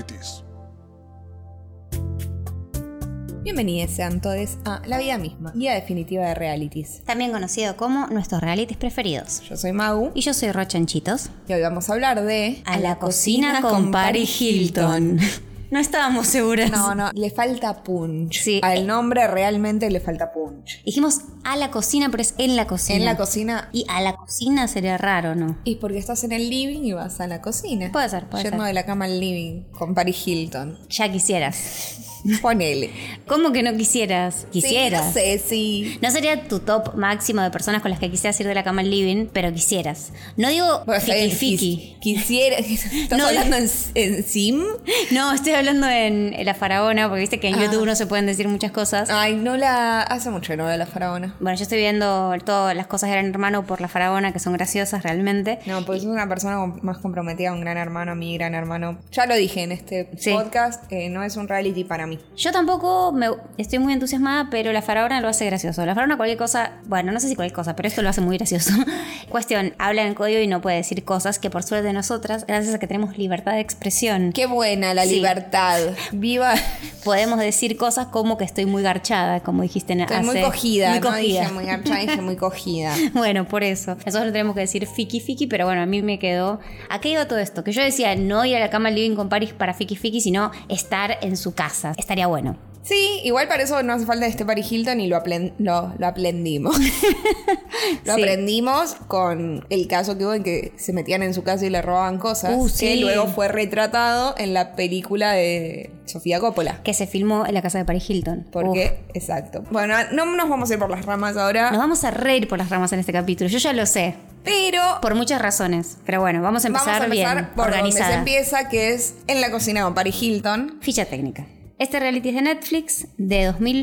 realities. Bienvenidos sean todos a La Vida Misma, guía definitiva de realities. También conocido como nuestros realities preferidos. Yo soy Mau Y yo soy Rochanchitos. y hoy vamos a hablar de... A la cocina con Paris Hilton. No estábamos seguras. No, le falta punch. Sí. Al nombre realmente le falta punch. Dijimos a la cocina, pero es en la cocina. En la cocina... Y a la cocina sería raro, ¿no? Y porque estás en el living y vas a la cocina. Puede ser. Yendo de la cama al living con Paris Hilton. Ya quisieras. Ponele. ¿Cómo que no quisieras? Quisieras. Sí, no sé, sí. No sería tu top máximo de personas con las que quisieras ir de la cama al living, pero quisieras. No digo Bueno, está bien, fiki. Quisiera... ¿Estás No, hablando en sim? No, estoy hablando en La Faraona, porque viste que en YouTube no se pueden decir muchas cosas. Ay, hace mucho que no veo a La Faraona. Bueno, yo estoy viendo todas las cosas de Gran Hermano por La Faraona, que son graciosas realmente. No, porque sos una persona más comprometida a un Gran Hermano, a mi Gran Hermano. Ya lo dije en este Sí. podcast, no es un reality para mí. Yo tampoco estoy muy entusiasmada, pero La Faraona lo hace gracioso. La Faraona cualquier cosa, bueno, no sé si cualquier cosa, pero esto lo hace muy gracioso. Cuestión, habla en código y no puede decir cosas que por suerte de nosotras, gracias a que tenemos libertad de expresión, Qué buena la Sí. libertad. Viva. podemos decir cosas como que estoy muy garchada, como dijiste Estoy muy hace- cogida, muy no cogida. dije muy garchada, dije muy cogida. Bueno, por eso. Nosotros tenemos que decir fiki, pero bueno, a mí me quedó... ¿A qué iba todo esto? Que yo decía no ir a la cama al living con Paris para fiki, sino estar en su casa. Estaría bueno. Sí, igual para eso no hace falta este Paris Hilton y lo aprendimos. Lo Sí. aprendimos con el caso que hubo en que se metían en su casa y le robaban cosas. Sí. Que luego fue retratado en la película de Sofía Coppola. Que se filmó en la casa de Paris Hilton. Porque, exacto. Bueno, no nos vamos a ir por las ramas ahora. Nos vamos a reír por las ramas en este capítulo. Yo ya lo sé. Pero Por muchas razones. Pero bueno, vamos a empezar bien. por donde Organizada. se empieza, que es en la cocina con Paris Hilton. Ficha técnica. Este reality es de Netflix de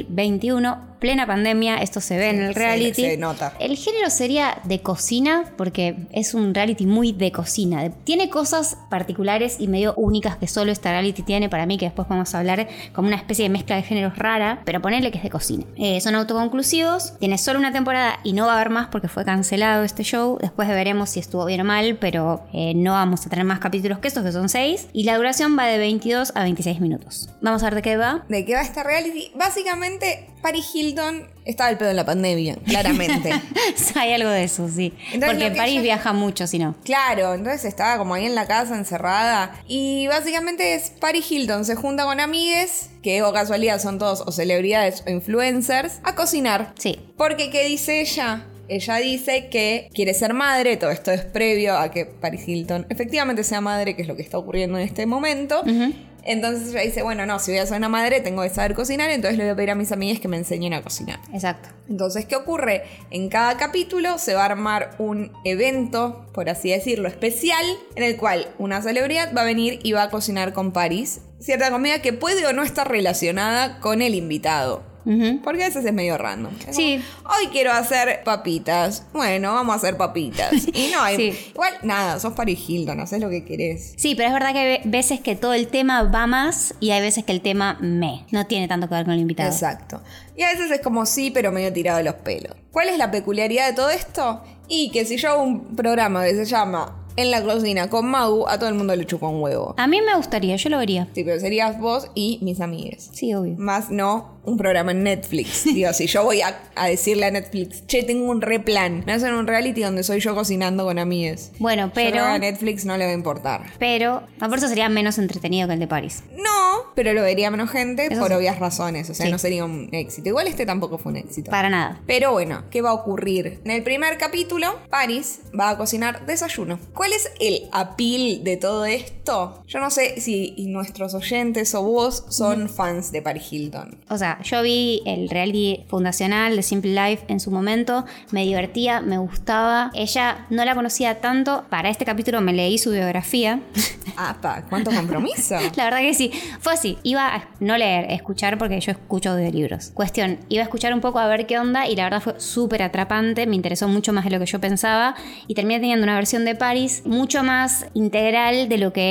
2021, plena pandemia, esto se ve en el reality. Se nota. El género sería de cocina, porque es un reality muy de cocina. Tiene cosas particulares y medio únicas que solo este reality tiene para mí, que después vamos a hablar como una especie de mezcla de géneros rara, pero ponerle que es de cocina. Son autoconclusivos, tiene solo una temporada y no va a haber más porque fue cancelado este show. Después veremos si estuvo bien o mal, pero no vamos a tener más capítulos que estos, que son 6. Y la duración va de 22 a 26 minutos. Vamos a ver de qué va. ¿De qué va este reality? Básicamente, Paris Hilton estaba al pedo en la pandemia, claramente. Hay algo de eso, sí. Entonces, Porque lo que París ella- viaja mucho, si no. Claro, entonces estaba como ahí en la casa encerrada. Y básicamente es Paris Hilton se junta con amigues, que o casualidad son todos o celebridades o influencers, a cocinar. Sí. Porque, ¿qué dice ella? Ella dice que quiere ser madre, todo esto es previo a que Paris Hilton efectivamente sea madre, que es lo que está ocurriendo en este momento. Entonces ella dice, bueno, no, si voy a ser una madre tengo que saber cocinar, entonces le voy a pedir a mis amigas que me enseñen a cocinar. Exacto. Entonces, ¿qué ocurre? En cada capítulo se va a armar un evento, por así decirlo, especial, en el cual una celebridad va a venir y va a cocinar con Paris cierta comida que puede o no estar relacionada con el invitado. Porque a veces es medio random. Es Sí. como, hoy quiero hacer papitas. Bueno, vamos a hacer papitas. Y no hay... Sí. Igual, nada, sos Paris Hilton, haces lo que querés. Sí, pero es verdad que hay veces que todo el tema va más y hay veces que el tema no tiene tanto que ver con el invitado. Exacto. Y a veces es como sí, pero medio tirado de los pelos. ¿Cuál es la peculiaridad de todo esto? Y que si yo hago un programa que se llama En la cocina con Mau, a todo el mundo le chupa un huevo. A mí me gustaría, yo lo vería. Sí, pero serías vos y mis amigues. Sí, obvio. Más no un programa en Netflix. Digo, si yo voy a decirle a Netflix, che, tengo un replan. Me hacen un reality donde soy yo cocinando con amigues. Bueno, pero... Yo creo que a Netflix no le va a importar. Pero, por eso sería menos entretenido que el de París. No, pero lo vería menos gente Eso por sí. obvias razones. O sea, Sí. no sería un éxito. Igual este tampoco fue un éxito. Para nada. Pero bueno, ¿qué va a ocurrir? En el primer capítulo, Paris va a cocinar desayuno. ¿Cuál es el appeal de todo esto? Yo no sé si nuestros oyentes o vos son fans de Paris Hilton. O sea, yo vi el reality fundacional de Simple Life en su momento, me divertía, me gustaba. Ella no la conocía tanto. Para este capítulo me leí su biografía. ¡Apa! ¡Cuánto compromiso! La verdad que sí, fue así. Iba a no leer, escuchar, porque yo escucho audiolibros. Cuestión, iba a escuchar un poco a ver qué onda y la verdad fue súper atrapante, me interesó mucho más de lo que yo pensaba y terminé teniendo una versión de Paris mucho más integral de lo que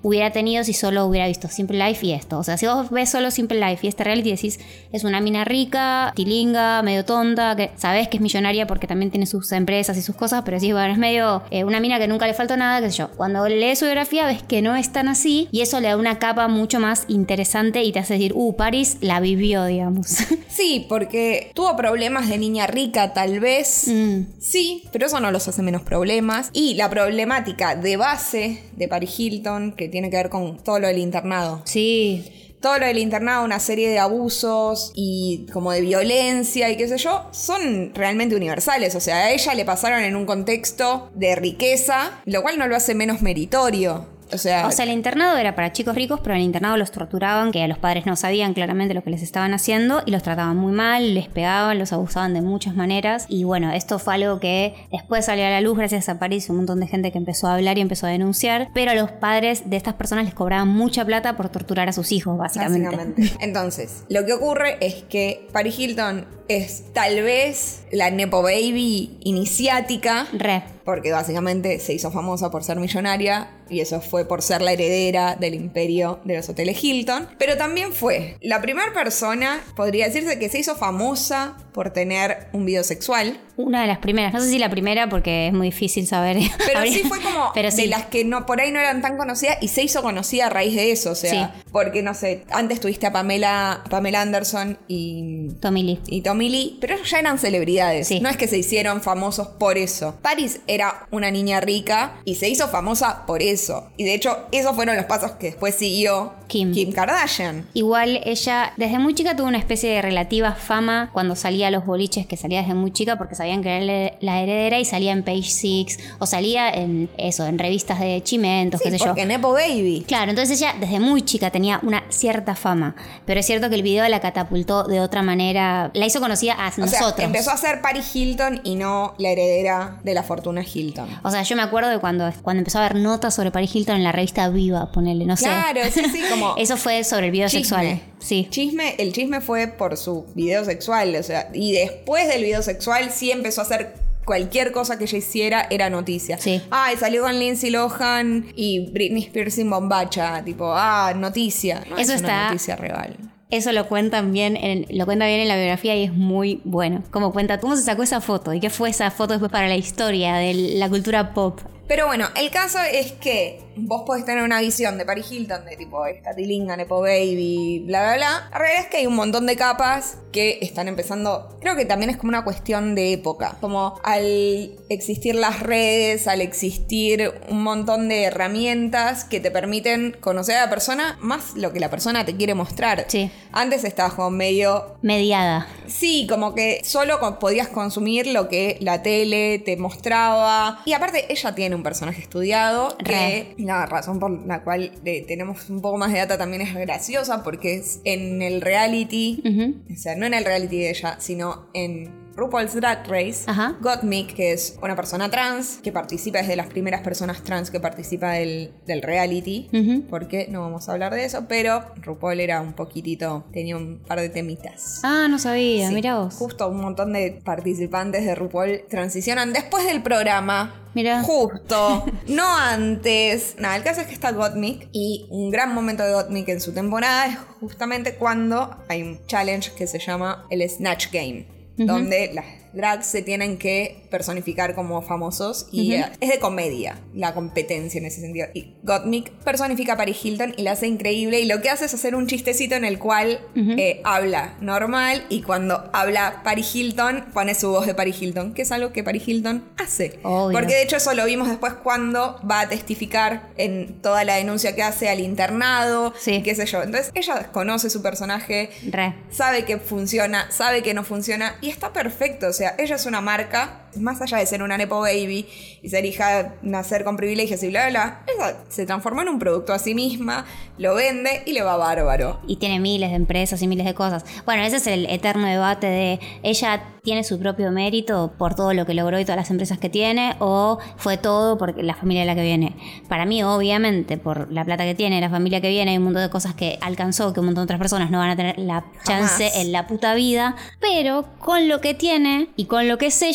hubiera tenido si solo hubiera visto Simple Life y esto. O sea, si vos ves solo Simple Life y este reality decís, es una mina rica, tilinga, medio tonta, que sabés que es millonaria porque también tiene sus empresas y sus cosas, pero decís, bueno, es medio una mina que nunca le faltó nada, qué sé yo. Cuando lees su biografía ves que no es tan así y eso le da una capa mucho más interesante y te hace decir, Paris la vivió, digamos. Sí, porque tuvo problemas de niña rica, tal vez. Sí, pero eso no los hace menos problemas. Y la problemática de base de Paris Hilton, que tiene que ver con todo lo del internado. Sí. Todo lo del internado, una serie de abusos y como de violencia y qué sé yo, son realmente universales. O sea, a ella le pasaron en un contexto de riqueza, lo cual no lo hace menos meritorio. O sea, el internado era para chicos ricos, pero en el internado los torturaban, que a los padres no sabían claramente lo que les estaban haciendo y los trataban muy mal, les pegaban, los abusaban de muchas maneras. Y bueno, esto fue algo que después salió a la luz gracias a Paris, un montón de gente que empezó a hablar y empezó a denunciar, pero a los padres de estas personas les cobraban mucha plata por torturar a sus hijos, básicamente. Entonces, lo que ocurre es que Paris Hilton es tal vez la Nepo Baby iniciática. Porque básicamente se hizo famosa por ser millonaria y eso fue por ser la heredera del imperio de los hoteles Hilton. Pero también fue la primera persona, podría decirse, que se hizo famosa por tener un video sexual. Una de las primeras, no sé si la primera porque es muy difícil saber. Pero sí fue como pero sí, de las que no, por ahí no eran tan conocidas y se hizo conocida a raíz de eso. O sea, porque no sé, antes tuviste a Pamela Anderson y Tommy Lee, pero ellos ya eran celebridades. No es que se hicieron famosos por eso. Paris era una niña rica y se hizo famosa por eso. Y de hecho, esos fueron los pasos que después siguió Kim Kardashian. Igual ella desde muy chica tuvo una especie de relativa fama cuando salía a los boliches, que salía desde muy chica porque sabían que era la heredera y salía en Page Six o salía en revistas de chimentos, qué sé yo. Porque Nepo Baby. Claro, entonces ella desde muy chica tenía una cierta fama, pero es cierto que el video la catapultó de otra manera, la hizo conocida a nosotros. Sea, empezó a ser Paris Hilton y no la heredera de la fortuna Hilton. O sea, yo me acuerdo de cuando empezó a haber notas sobre Paris Hilton en la revista Viva, ponele, no sé. Claro, sí, como eso fue sobre el video sexual. Sí. El chisme fue por su video sexual, o sea, y después del video sexual sí empezó a hacer cualquier cosa que ella hiciera era noticia. Ay, salió con Lindsay Lohan y Britney Spears sin bombacha, tipo, noticia. No, eso es una noticia real. Eso lo cuentan bien en la biografía y es muy bueno. Como cuenta cómo se sacó esa foto y qué fue esa foto después para la historia de la cultura pop. Pero bueno, el caso es que vos podés tener una visión de Paris Hilton de tipo esta tilinga, Nepo Baby, bla, bla, bla. La realidad es que hay un montón de capas que están empezando. Creo que también es como una cuestión de época. Como al existir las redes, al existir un montón de herramientas que te permiten conocer a la persona más lo que la persona te quiere mostrar. Sí. Antes estabas como medio mediada. Sí, como que solo podías consumir lo que la tele te mostraba. Y aparte ella tiene un personaje estudiado que la razón por la cual tenemos un poco más de data también es graciosa porque es en el reality, o sea, no en el reality de ella, sino en RuPaul's Drag Race. Gottmik, que es una persona trans que participa, es de las primeras personas trans que participa del reality, porque no vamos a hablar de eso, pero RuPaul era un poquitito, tenía un par de temitas. No sabía, mirá vos. Justo un montón de participantes de RuPaul transicionan después del programa. Mirá. Justo, no antes. Nada, el caso es que está Gottmik y un gran momento de Gottmik en su temporada es justamente cuando hay un challenge que se llama el Snatch Game, donde las drags se tienen que personificar como famosos y es de comedia la competencia en ese sentido. Y Gottmik personifica a Paris Hilton y la hace increíble y lo que hace es hacer un chistecito en el cual habla normal y cuando habla Paris Hilton pone su voz de Paris Hilton, que es algo que Paris Hilton hace. Obvio. Porque de hecho eso lo vimos después cuando va a testificar en toda la denuncia que hace al internado, qué sé yo. Entonces ella conoce su personaje, sabe que funciona, sabe que no funciona y está perfecto. O sea, ella es una marca, más allá de ser una Nepo Baby y ser hija, nacer con privilegios y bla, bla, bla, ella se transformó en un producto a sí misma, lo vende y le va bárbaro. Y tiene miles de empresas y miles de cosas. Bueno, ese es el eterno debate de ella tiene su propio mérito por todo lo que logró y todas las empresas que tiene, o fue todo por la familia de la que viene. Para mí, obviamente, por la plata que tiene, la familia que viene, hay un montón de cosas que alcanzó que un montón de otras personas no van a tener la chance en la puta vida, pero con lo que tiene y con lo que es ella,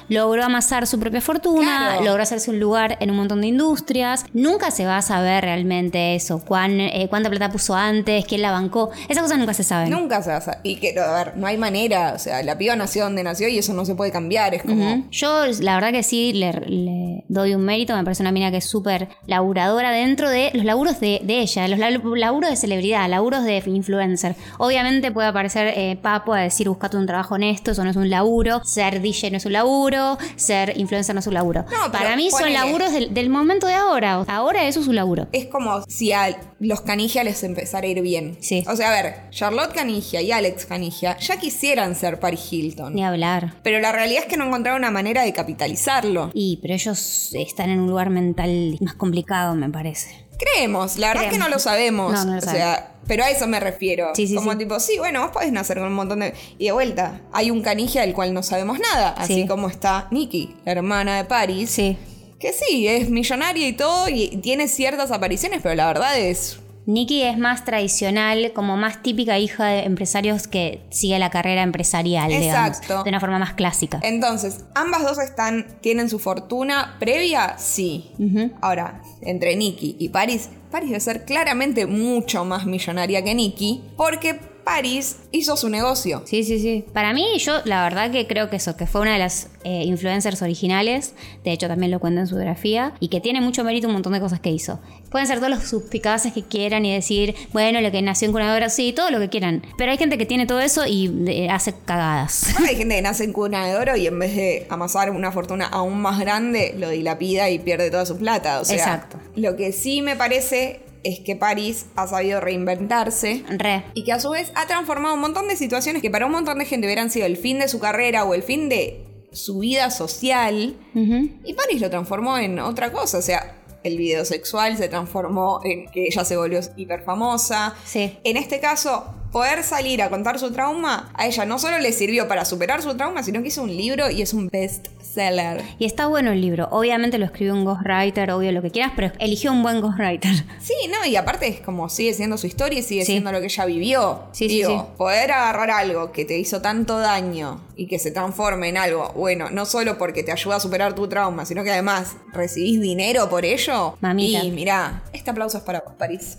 logró amasar su propia fortuna, Claro. logró hacerse un lugar en un montón de industrias. Nunca se va a saber realmente eso, cuánta plata puso antes, quién la bancó. Esas cosas nunca se saben. Nunca se va a saber. Y que, a ver, no hay manera. O sea, la piba nació donde nació y eso no se puede cambiar. Es como... Ujú. Yo, la verdad que sí, le doy un mérito. Me parece una mina que es súper laburadora dentro de los laburos de ella, los laburos de celebridad, laburos de influencer. Obviamente puede aparecer Papo a decir, buscate un trabajo honesto, eso no es un laburo. Ser DJ no es un laburo, ser influencer no es un laburo. No, pero para mí son ponele. laburos del momento de ahora. O sea, ahora eso es un laburo. Es como si a los Canigia les empezara a ir bien. Sí. O sea, a ver, Charlotte Canigia y Alex Canigia ya quisieran ser Paris Hilton. Ni hablar. Pero la realidad es que no encontraron una manera de capitalizarlo. Pero ellos están en un lugar mental más complicado, me parece. Creemos, la verdad es que no lo sabemos. No lo o sabemos. sea, pero a eso me refiero. Sí, como sí. tipo, sí, bueno, vos podés nacer con un montón de... Y de vuelta, hay un Canigia del cual no sabemos nada. Así Sí. como está Nikki, la hermana de Paris. Sí. Que sí, es millonaria y todo, y tiene ciertas apariciones, pero la verdad es... Nikki es más tradicional, como más típica hija de empresarios que sigue la carrera empresarial, Exacto. digamos, de una forma más clásica. Entonces, ambas dos tienen su fortuna previa, sí. Ujú. Ahora, entre Nikki y Paris debe ser claramente mucho más millonaria que Nikki, porque Paris hizo su negocio. Sí, sí, sí. Para mí, yo la verdad que creo que eso, que fue una de las influencers originales, de hecho también lo cuenta en su biografía, y que tiene mucho mérito un montón de cosas que hizo. Pueden ser todos los suspicaces que quieran y decir, bueno, lo que nació en cuna de oro, sí, todo lo que quieran. Pero hay gente que tiene todo eso y hace cagadas. Hay gente que nace en cuna de oro y en vez de amasar una fortuna aún más grande, lo dilapida y pierde toda su plata. O sea, Exacto. Lo que sí me parece es que Paris ha sabido reinventarse. Re. Y que a su vez ha transformado un montón de situaciones que para un montón de gente hubieran sido el fin de su carrera o el fin de su vida social. Ujú. Y Paris lo transformó en otra cosa. O sea, el video sexual se transformó en que ella se volvió hiper famosa. Sí. En este caso, poder salir a contar su trauma, a ella no solo le sirvió para superar su trauma, sino que hizo un libro y es un bestseller. Y está bueno el libro. Obviamente lo escribió un ghostwriter, obvio lo que quieras, pero eligió un buen ghostwriter. Sí, no, y aparte es como sigue siendo su historia y sigue Sí. siendo lo que ella vivió. Sí, sí, Digo, sí. poder agarrar algo que te hizo tanto daño y que se transforme en algo, bueno, no solo porque te ayuda a superar tu trauma, sino que además recibís dinero por ello. Mamita. Y mirá, este aplauso es para vos, París.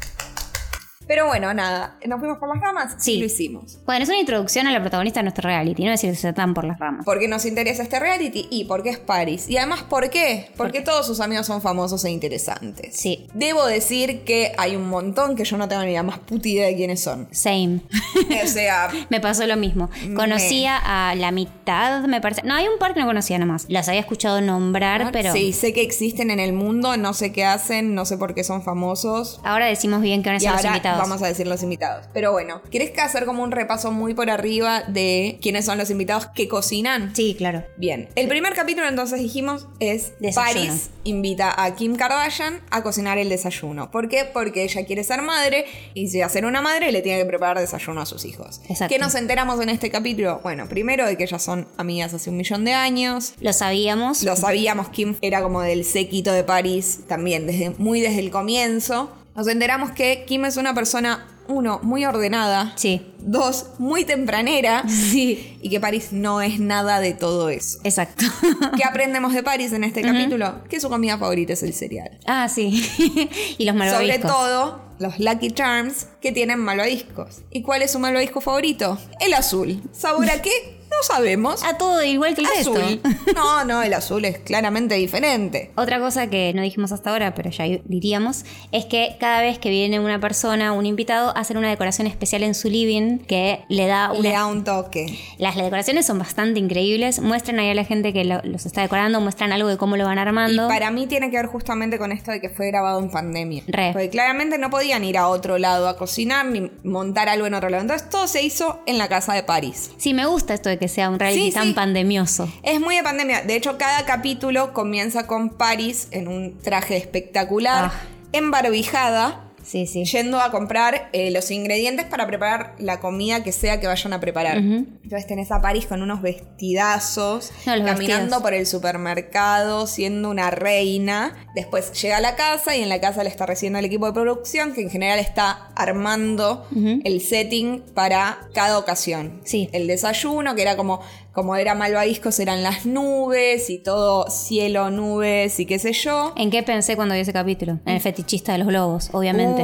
Pero bueno, nada, nos fuimos por las ramas, Sí. lo hicimos. Bueno, es una introducción a la protagonista de nuestro reality, no decir que se están por las ramas. ¿Por qué nos interesa este reality? Y porque es Paris. Y además, ¿por qué? Porque todos sus amigos son famosos e interesantes. Sí. Debo decir que hay un montón que yo no tengo ni la más puta idea de quiénes son. Same. O sea, Me pasó lo mismo. Conocía a la mitad, me parece. No, hay un par que no conocía nomás. Las había escuchado nombrar, pero sí, sé que existen en el mundo, no sé qué hacen, no sé por qué son famosos. ahora decimos bien que van a Y ser los ahora invitados. vamos a decir los invitados. Pero bueno, ¿querés que hacer como un repaso muy por arriba de quiénes son los invitados que cocinan? Sí, claro. Bien, el primer capítulo entonces dijimos es Desayuno. Paris invita a Kim Kardashian a cocinar el desayuno. ¿Por qué? Porque ella quiere ser madre y si va a ser una madre le tiene que preparar desayuno a sus hijos. Exacto. ¿Qué nos enteramos en este capítulo? Bueno, primero de que ellas son amigas hace 1.000.000 de años. Lo sabíamos. Lo sabíamos, Kim era como del séquito de Paris también, muy desde el comienzo. Nos enteramos que Kim es una persona, uno, muy ordenada. Sí. Dos, muy tempranera. Sí. Y que Paris no es nada de todo eso. Exacto. ¿Qué aprendemos de Paris en este capítulo? Que su comida favorita es el cereal. Ah, sí. Y los malvaviscos. Sobre todo, los Lucky Charms que tienen malvaviscos. ¿Y cuál es su malvavisco favorito? El azul. ¿Sabor a qué? No sabemos. A todo igual que el Azul. resto. No, el azul es claramente diferente. Otra cosa que no dijimos hasta ahora, pero ya diríamos, es que cada vez que viene una persona, un invitado, hacen una decoración especial en su living que le da Le da un toque. Las decoraciones son bastante increíbles. Muestran ahí a la gente que los está decorando, muestran algo de cómo lo van Y armando. para mí tiene que ver justamente con esto de que fue grabado en pandemia. Re. Porque claramente no podían ir a otro lado a cocinar ni montar algo en otro lado. Entonces todo se hizo en la casa de Paris. Sí, me gusta esto de que sea un reality Sí, tan sí. pandemioso. Es muy de pandemia. De hecho, cada capítulo comienza con Paris en un traje espectacular, embarbijada, Sí, sí. yendo a comprar los ingredientes para preparar la comida que sea que vayan a preparar. Ujú. Entonces tenés a Paris con unos vestidazos, No, los caminando vestidos. por el supermercado, siendo una reina. Después llega a la casa y en la casa le está recibiendo el equipo de producción, que en general está armando Ujú. el setting para cada ocasión. Sí. El desayuno, que era como como era malvaviscos eran las nubes y todo cielo, nubes y qué sé yo. ¿En qué pensé cuando vi ese capítulo? En el fetichista de los globos, obviamente.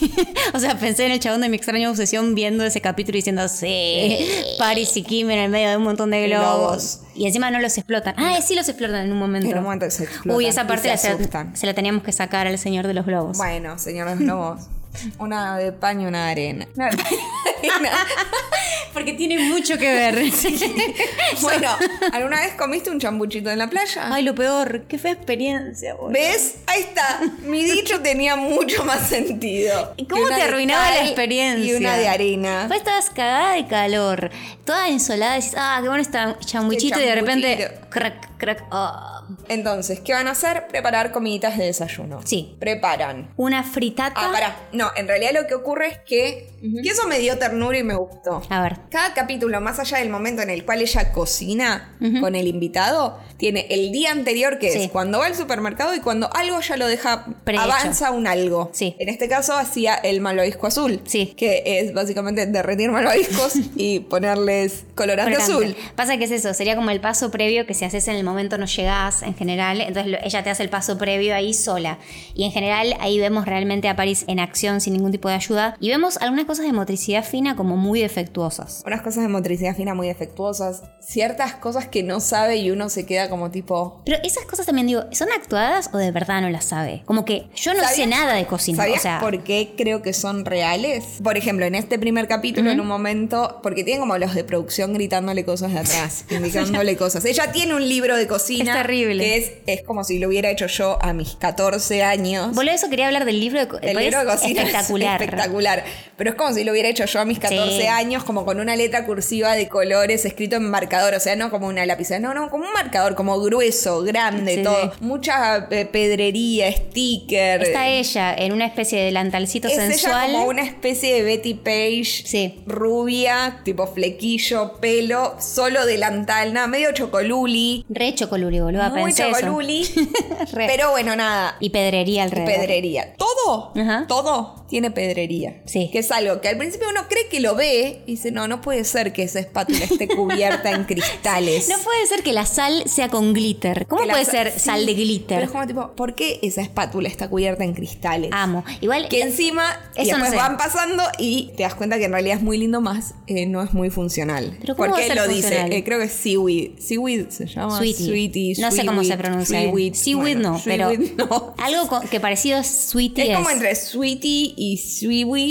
O sea, pensé en el chabón de Mi extraña obsesión viendo ese capítulo y diciendo, sí, Paris y Kim en el medio de un montón de globos. Y encima no los explotan. Ah, sí los explotan en un momento. En un momento se explotan. Uy, esa parte se se la teníamos que sacar al señor de los globos. Bueno, señor de los globos. Una de paño y una de arena. Una de paño y una de arena. Porque tiene mucho que ver. Bueno, ¿alguna vez comiste un chambuchito en la playa? Ay, lo peor. Qué fea experiencia, boludo. ¿Ves? Ahí está. Mi dicho tenía mucho más sentido. ¿Y cómo te arruinaba la experiencia? Y una de arena. Pues estabas cagada de calor, toda insolada, decís, qué bueno está chambuchito, y de repente, crack, crack. Entonces, ¿qué van a hacer? Preparar comiditas de desayuno. Sí. Preparan Una fritata. Pará. No, en realidad lo que ocurre es que eso me dio ternura y me gustó. A ver. Cada capítulo, más allá del momento en el cual ella cocina con el invitado, tiene el día anterior, que es cuando va al supermercado y cuando algo ya lo deja, prehecho. Avanza un algo. Sí. En este caso hacía el malvavisco azul. Sí. Que es básicamente derretir malvaviscos y ponerles colorante azul. Pasa que es eso, sería como el paso previo que si haces en el momento no llegás en general, entonces ella te hace el paso previo ahí sola. Y en general ahí vemos realmente a Paris en acción sin ningún tipo de ayuda y vemos algunas cosas de motricidad fina como muy defectuosas. Unas cosas de motricidad fina muy defectuosas, ciertas cosas que no sabe y uno se queda como tipo... Pero esas cosas también digo, ¿son actuadas o de verdad no las sabe? Como que yo no sé nada de cocina. ¿Sabías por qué creo que son reales? Por ejemplo, en este primer capítulo, en un momento, porque tienen como los de producción gritándole cosas de atrás, indicándole cosas. Ella tiene un libro de cocina. Es terrible. Que es como si lo hubiera hecho yo a mis 14 años. Boludo, eso quería hablar del libro de cocina. El libro de cocina espectacular. Es espectacular. Pero es como si lo hubiera hecho yo a mis 14 años, como con una letra cursiva de colores escrito en marcador. O sea, no como una lapicera. No, como un marcador, como grueso, grande, todo. Mucha pedrería, sticker. Está ella en una especie de delantalcito sensual. Es ella como una especie de Betty Page. Rubia, tipo flequillo, pelo, solo delantal, nada, medio chocoluli. Re chocoluli, boludo. Muy chocoluli. Pero bueno, nada. Y pedrería alrededor. Pedrería. Todo tiene pedrería. Sí. Que es algo que al principio uno cree que lo ve y dice, no puede ser que esa espátula esté cubierta en cristales. No puede ser que la sal sea con glitter. ¿Cómo puede ser sal de glitter? Pero es como tipo, ¿por qué esa espátula está cubierta en cristales? Amo. Igual que encima, y después van pasando y te das cuenta que en realidad es muy lindo más, no es muy funcional. ¿Pero cómo ¿Por va a qué ser lo funcional? dice? Creo que es seaweed. Seaweed se llama. Sweetie. No sé cómo se pronuncia. Seaweed no, pero algo que parecido a sweetie es como entre sweetie y seaweed.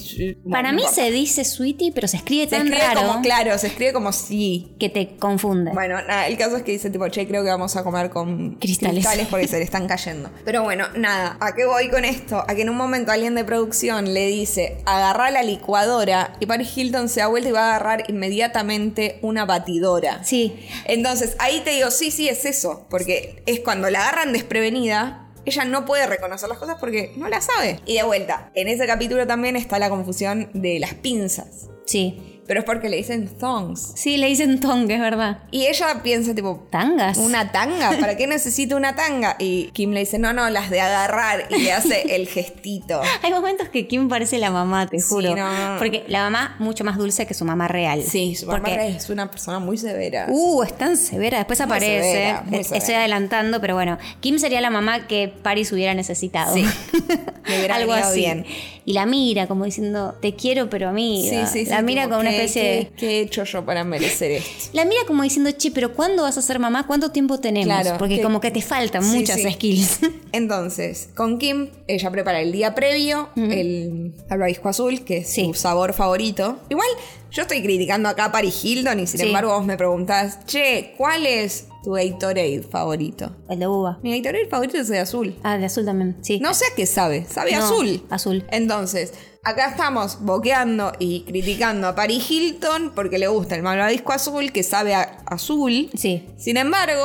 Para mí se dice sweetie, pero se escribe tan raro. Claro, se escribe como sí. Que te confunde. Bueno, nada, el caso es que dice tipo, che, creo que vamos a comer con cristales porque se le están cayendo. Pero bueno, nada, ¿a qué voy con esto? A que en un momento alguien de producción le dice, agarrá la licuadora, y Paris Hilton se da vuelta y va a agarrar inmediatamente una batidora. Sí. Entonces, ahí te digo, sí, es eso, porque es cuando la agarran desprevenida. Ella no puede reconocer las cosas porque no las sabe. Y de vuelta, en ese capítulo también está la confusión de las pinzas. Sí. Pero es porque le dicen thongs. Sí, le dicen tongue, es verdad. Y ella piensa tipo... ¿Tangas? ¿Una tanga? ¿Para qué necesito una tanga? Y Kim le dice, no, las de agarrar. Y le hace el gestito. Hay momentos que Kim parece la mamá, te juro. No. Porque la mamá mucho más dulce que su mamá real. Sí, su mamá real es una persona muy severa. Es tan severa. Después aparece. Muy severa. Estoy adelantando, pero bueno. Kim sería la mamá que Paris hubiera necesitado. Sí. Le hubiera algo así. Bien. Y la mira como diciendo, te quiero, pero amiga. Sí. La mira como una especie de... ¿Qué he hecho yo para merecer esto? La mira como diciendo, che, pero ¿cuándo vas a ser mamá? ¿Cuánto tiempo tenemos? Claro, porque como que te faltan muchas skills. Entonces, con Kim, ella prepara el día previo el malvavisco azul, que es su sabor favorito. Igual, yo estoy criticando acá a Paris Hilton y sin embargo vos me preguntás, che, ¿cuál es tu Gatorade favorito? El de uva. Mi Gatorade favorito es el de azul. De azul también, sí. No sé a qué sabe azul. Azul. Entonces, acá estamos boqueando y criticando a Paris Hilton porque le gusta el malvavisco azul, que sabe a azul. Sí. Sin embargo,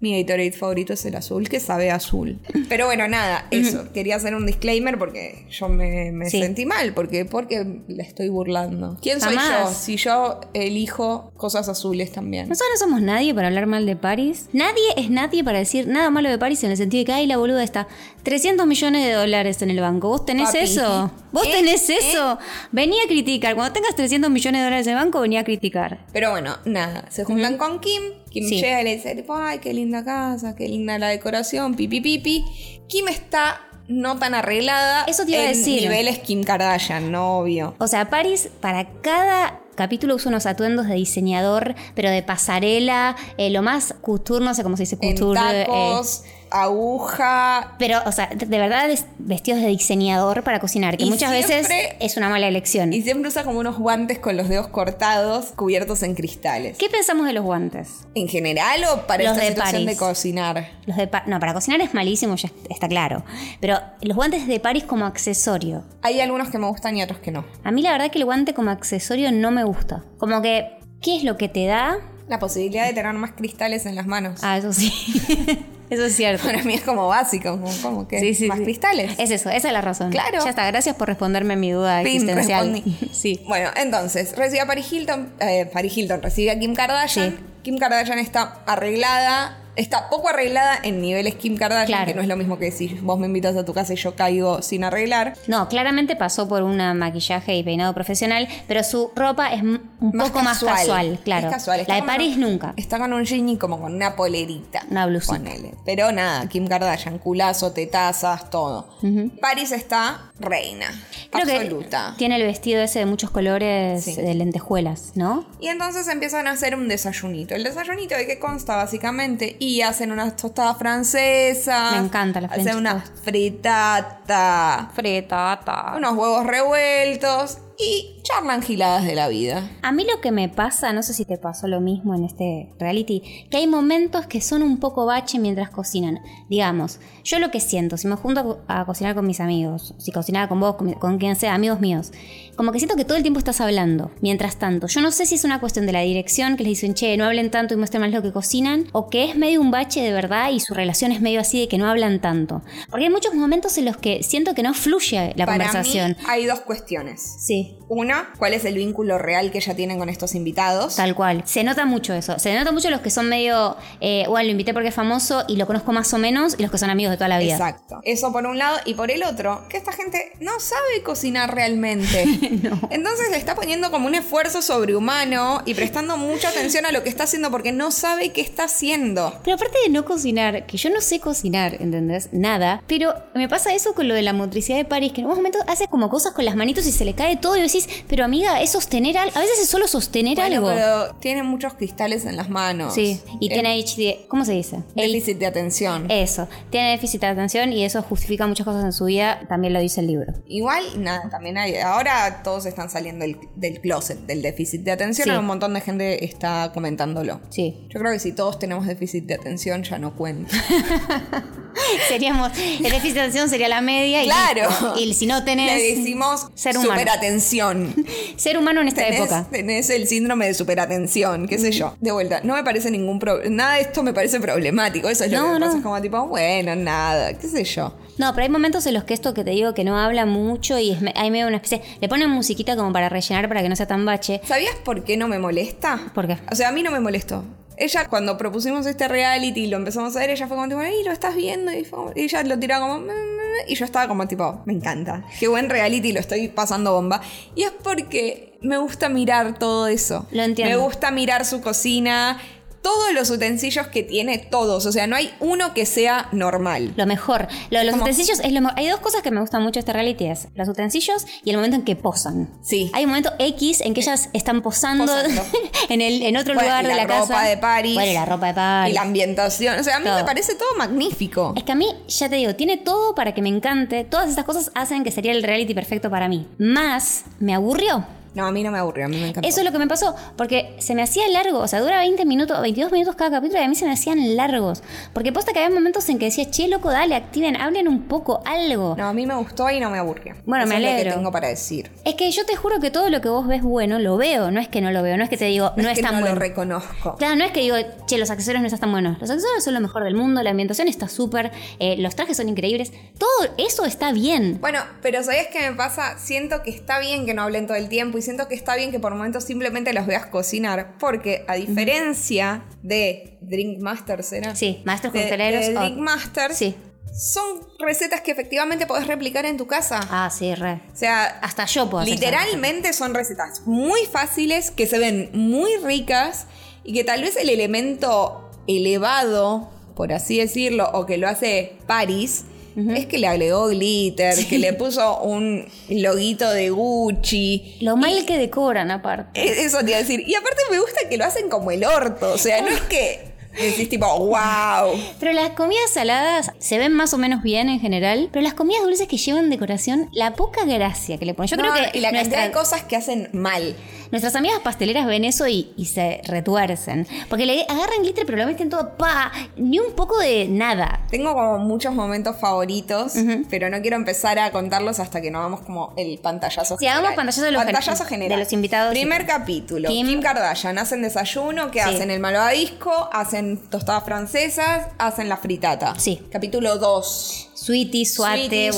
Mi Gatorade favorito es el azul, que sabe a azul. Pero bueno, nada, eso. Quería hacer un disclaimer porque yo me sentí mal. Porque le estoy burlando. ¿Quién soy yo? Si yo elijo cosas azules también. Nosotros no somos nadie para hablar mal de Paris. Nadie es nadie para decir nada malo de Paris en el sentido de que, ay, la boluda está $300 millones en el banco. ¿Vos tenés Papi. eso? ¿Vos tenés eso? Vení a criticar. Cuando tengas $300 millones en el banco, vení a criticar. Pero bueno, nada. Se juntan con Kim. Kim Sí. llega y le dice, tipo, ay, qué linda casa, qué linda la decoración, pipi. Kim está no tan arreglada. Eso te iba a decir. Niveles Kim Kardashian, no obvio. O sea, Paris para cada capítulo usa unos atuendos de diseñador, pero de pasarela, lo más couture, no sé cómo se dice couture. En tacos, aguja. Pero, o sea, de verdad vestidos de diseñador para cocinar, que Y muchas veces siempre- es una mala elección. Y siempre usa como unos guantes con los dedos cortados, cubiertos en cristales. ¿Qué pensamos de los guantes? ¿En general o para Los esta de situación París. de cocinar? No, para cocinar es malísimo, ya está claro. Pero los guantes de Paris como accesorio. Hay algunos que me gustan y otros que no. A mí la verdad que el guante como accesorio no me gusta. Como que, ¿qué es lo que te da? La posibilidad de tener más cristales en las manos. Ah, eso sí. Eso es cierto. Para mí es como básico, como que Sí, sí, más sí. cristales. Es eso, esa es la razón. Claro. Ya está, gracias por responderme mi duda Fin, existencial. respondí. Sí. Bueno, entonces, recibe a Paris Hilton. Paris Hilton recibe a Kim Kardashian. Sí. Kim Kardashian está arreglada. Está poco arreglada en niveles Kim Kardashian, Claro. que no es lo mismo que si vos me invitas a tu casa y yo caigo sin arreglar. No, claramente pasó por un maquillaje y peinado profesional, pero su ropa es un poco más casual, claro. Es casual. Está La de como Paris nunca. Está con un jean y como con una polerita. Una blusita. Ponele. Pero nada, Kim Kardashian, culazo, tetazas, todo. Paris está reina. Creo absoluta. que tiene el vestido ese de muchos colores Sí. de lentejuelas, ¿no? Y entonces empiezan a hacer un desayunito. El desayunito de qué consta básicamente. Y hacen unas tostadas francesas. Me encanta la Hacen French una toast. fritata. Fritata. Unos huevos revueltos. Y charlan giladas de la vida. A mí lo que me pasa, no sé si te pasó lo mismo en este reality, que hay momentos que son un poco bache mientras cocinan. Digamos, yo lo que siento, si me junto a cocinar con mis amigos, si cocinara con vos, con quien sea, amigos míos, como que siento que todo el tiempo estás hablando. Mientras tanto, yo no sé si es una cuestión de la dirección, que les dicen, che, no hablen tanto y muestren más lo que cocinan, o que es medio un bache de verdad y su relación es medio así de que no hablan tanto. Porque hay muchos momentos en los que siento que no fluye la conversación. Para mí hay dos cuestiones. Sí. Una, ¿cuál es el vínculo real que ella tienen con estos invitados? Tal cual. Se nota mucho eso. Se nota mucho los que son medio, bueno, lo invité porque es famoso y lo conozco más o menos, y los que son amigos de toda la vida. Exacto. Eso por un lado. Y por el otro, que esta gente no sabe cocinar realmente. No. Entonces le está poniendo como un esfuerzo sobrehumano y prestando mucha atención a lo que está haciendo porque no sabe qué está haciendo. Pero aparte de no cocinar, que yo no sé cocinar, ¿entendés? Nada. Pero me pasa eso con lo de la motricidad de Paris, que en un momento hace como cosas con las manitos y se le cae todo y decís, pero amiga, es sostener algo. A veces es solo sostener algo. Pero tiene muchos cristales en las manos. Sí, y tiene HD, ¿cómo se dice? déficit de atención. Eso, tiene déficit de atención y eso justifica muchas cosas en su vida, también lo dice el libro. Igual, nada, también hay. Ahora todos están saliendo del closet del déficit de atención. Sí. Un montón de gente está comentándolo. Sí. Yo creo que si todos tenemos déficit de atención ya no cuenta. Seríamos, el déficit de atención sería la media y Claro. listo. Y si no tenés, Le decimos ser humano. superatención. Ser humano en esta época. Tenés el síndrome de superatención, qué sé yo. De vuelta, no me parece ningún problema. Nada de esto me parece problemático. Eso es lo No, que me no. pasa. Es como tipo, bueno, nada, qué sé yo. No, pero hay momentos en los que esto que te digo que no habla mucho y hay medio una especie... Le ponen musiquita como para rellenar para que no sea tan bache. ¿Sabías por qué no me molesta? ¿Por qué? O sea, a mí no me molestó. Ella, cuando propusimos este reality y lo empezamos a ver, ella fue como tipo, ¡ay, lo estás viendo! Y ella lo tiraba como... Y yo estaba como tipo, me encanta. Qué buen reality, lo estoy pasando bomba. Y es porque me gusta mirar todo eso. Lo entiendo. Me gusta mirar su cocina, todos los utensilios que tiene, todos. O sea, no hay uno que sea normal. Lo mejor. Lo de los Como- utensilios es lo mejor. Hay dos cosas que me gustan mucho de este reality. Es los utensilios y el momento en que posan. Sí. Hay un momento X en que ellas están posando, Posando. en otro Bueno, lugar y de la la ropa casa. de Paris. Bueno, y la ropa de Paris. Y la ambientación. O sea, a mí Todo. me parece todo magnífico. Es que a mí, ya te digo, tiene todo para que me encante. Todas estas cosas hacen que sería el reality perfecto para mí. Más, me aburrió. No, a mí no me aburrió, a mí me encantó. Eso es lo que me pasó, porque se me hacía largo, o sea, dura 20 minutos, 22 minutos cada capítulo y a mí se me hacían largos. Porque posta que había momentos en que decía, che, loco, dale, activen, hablen un poco, algo. No, a mí me gustó y no me aburrió. Bueno, Eso me alegro. Es lo que tengo para decir. Es que yo te juro que todo lo que vos ves bueno, lo veo, no es que no lo veo, no es que te digo, no es tan no bueno. Lo reconozco. Claro, no es que digo, che, los accesorios no están tan buenos. Los accesorios son lo mejor del mundo, la ambientación está súper, los trajes son increíbles, todo eso está bien. Bueno, pero ¿sabías qué me pasa? Siento que está bien que no hablen todo el tiempo y siento que está bien que por momentos simplemente los veas cocinar, porque a diferencia de Drink Masters, ¿era? Sí, maestros cocteleros. De Drink Masters, sí. son recetas que efectivamente podés replicar en tu casa. Ah, sí, re. O sea, hasta yo puedo hacer literalmente son recetas muy fáciles, que se ven muy ricas y que tal vez el elemento elevado, por así decirlo, o que lo hace Paris, es que le agregó glitter, que le puso un loguito de Gucci. Lo mal que decoran, aparte. Eso te iba a decir. Y aparte me gusta que lo hacen como el orto. O sea, no es que decís tipo, wow. Pero las comidas saladas se ven más o menos bien en general, pero las comidas dulces que llevan decoración, la poca gracia que le ponen. Yo creo que y la cantidad de cosas que hacen mal. Nuestras amigas pasteleras ven eso y se retuercen. Porque le agarran glitter pero lo meten todo, ni un poco de nada. Tengo como muchos momentos favoritos, pero no quiero empezar a contarlos hasta que no hagamos como el pantallazo general. Hagamos pantallazo general. De los invitados. Primer capítulo. Kim Kardashian. Hacen desayuno, ¿qué hacen? El malvadisco, hacen tostadas francesas, hacen la fritata. Sí. Capítulo 2. Sweetie, whatever.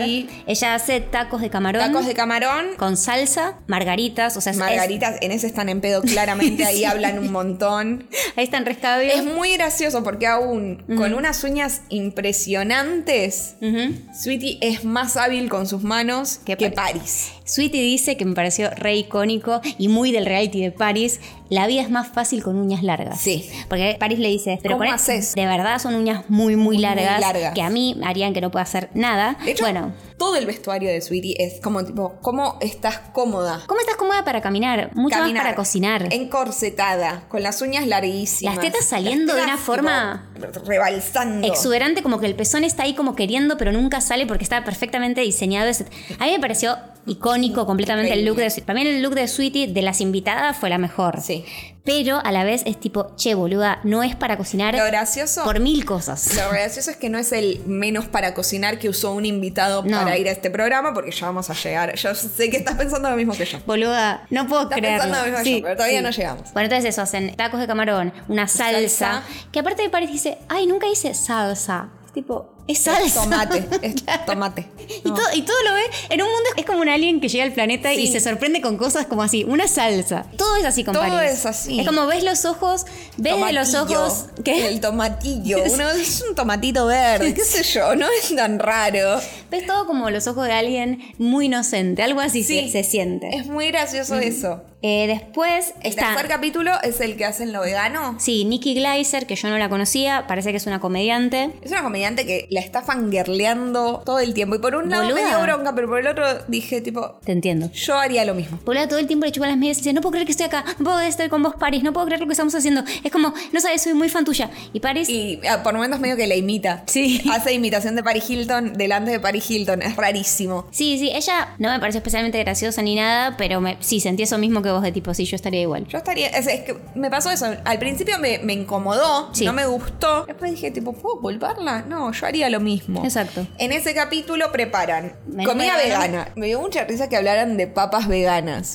Ella hace tacos de camarón. Tacos de camarón. Con salsa, margaritas. O sea, margaritas, en ese están en pedo claramente, ahí sí. Hablan un montón. Ahí están rescabios. Es muy gracioso porque aún con unas uñas impresionantes, Sweetie es más hábil con sus manos que Paris. Sweetie dice, que me pareció re icónico y muy del reality de Paris, la vida es más fácil con uñas largas. Sí. Porque Paris le dice, pero ¿cómo haces? De verdad son uñas muy, muy largas, que a mí harían que no pueda hacer nada. De hecho, todo el vestuario de Sweetie es como tipo, ¿cómo estás cómoda? ¿Cómo estás cómoda para caminar? Mucho más para cocinar. Encorsetada, con las uñas larguísimas. Las tetas saliendo de una forma rebalsando. Exuberante, como que el pezón está ahí como queriendo, pero nunca sale porque está perfectamente diseñado. A mí me pareció icónico completamente el look de Sweetie. Para mí el look de Sweetie de las invitadas fue la mejor. Sí. Pero a la vez es tipo, che, boluda, no es para cocinar. Lo gracioso, por 1000 cosas. Lo gracioso es que no es el menos para cocinar que usó un invitado para ir a este programa, porque ya vamos a llegar. Yo sé que estás pensando lo mismo que yo. Boluda, no puedo creerlo. Estás pensando lo mismo que yo, pero todavía no llegamos. Bueno, entonces eso, hacen tacos de camarón, una salsa. Que aparte de Paris dice, ay, nunca hice salsa. Tipo, es salsa. Es tomate, es tomate. No. Y todo lo ve en un mundo, es como un alien que llega al planeta y se sorprende con cosas como así, una salsa. Todo es así con Paris. Todo es así. Es como ves los ojos, ves de los ojos que el tomatillo. Uno es un tomatito verde, qué sé yo, no es tan raro. Ves todo como los ojos de alguien muy inocente, algo así se siente. Es muy gracioso eso. Después el tercer capítulo es el que hacen lo vegano. Sí, Nikki Glaser, que yo no la conocía, parece que es una comediante. Es una comediante que la está fangirleando todo el tiempo. Y por un lado me dio bronca, pero por el otro dije, tipo, te entiendo. Yo haría lo mismo. Boluda, todo el tiempo le chupan las medias y dice, no puedo creer que estoy acá, no puedo estar con vos, Paris, no puedo creer lo que estamos haciendo. Es como, no sabes, soy muy fan tuya. Y Paris... Y por momentos medio que la imita. Sí. Hace imitación de Paris Hilton delante de Paris Hilton. Es rarísimo. Sí, ella no me pareció especialmente graciosa ni nada, pero sí, sentí eso mismo que vos de tipo, sí, yo estaría igual. Yo estaría... Es que me pasó eso. Al principio me incomodó, no me gustó. Después dije, tipo, ¿puedo volverla? No, yo haría lo mismo. Exacto. En ese capítulo preparan comida vegana. Me dio mucha risa que hablaran de papas veganas.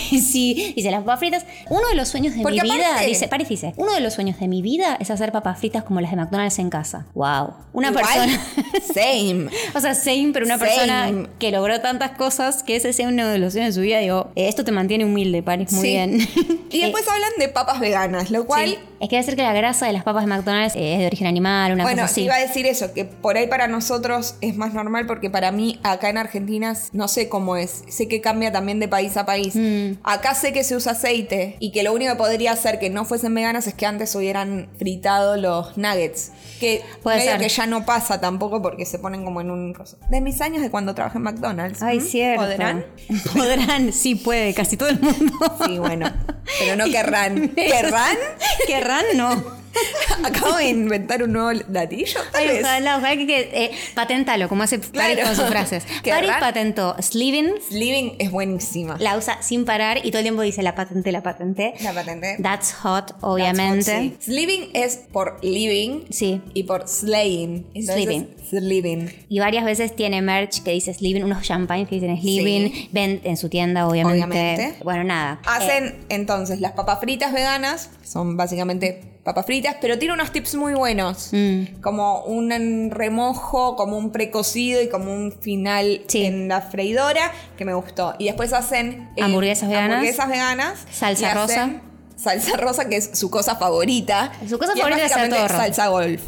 Sí, dice las papas fritas. Uno de los sueños de mi vida, Paris dice, uno de los sueños de mi vida es hacer papas fritas como las de McDonald's en casa. Wow. Una persona. Same. O sea, same, pero una persona que logró tantas cosas que ese sea uno de los sueños de su vida. Digo, esto te mantiene humilde, Paris. Muy bien. Y después hablan de papas veganas, lo cual. Sí. Es que debe ser que la grasa de las papas de McDonald's es de origen animal, una cosa así. Bueno, iba a decir eso, que por ahí para nosotros es más normal, porque para mí acá en Argentina no sé cómo es. Sé que cambia también de país a país. Acá sé que se usa aceite y que lo único que podría hacer que no fuesen veganas es que antes hubieran fritado los nuggets. Que medio que ya no pasa tampoco porque se ponen como en un... De mis años de cuando trabajé en McDonald's. Ay, cierto. ¿Podrán? Podrán, sí puede, casi todo el mundo. Sí, bueno. Pero no querrán. ¿Querrán? ¿Querrán? No. Acabo de inventar un nuevo latillo, tal vez. Ojalá que paténtalo, como hace Paris con sus frases. Paris patentó Sliving. Sliving es buenísima. La usa sin parar y todo el tiempo dice la patenté. La patenté. That's hot, obviamente. That's hot, sí. Sliving es por living. Sí. Y por slaying. Sliving. Y varias veces tiene merch que dice Sliving, unos champagnes que dicen Sliving. Sí. Ven en su tienda, obviamente. Bueno, nada. Hacen entonces las papas fritas veganas, son básicamente papas fritas, pero tiene unos tips muy buenos. Como un remojo, como un precocido y como un final en la freidora, que me gustó. Y después hacen hamburguesas veganas. Salsa rosa. Salsa rosa, que es su cosa favorita. Su cosa favorita es hacer todo salsa golf.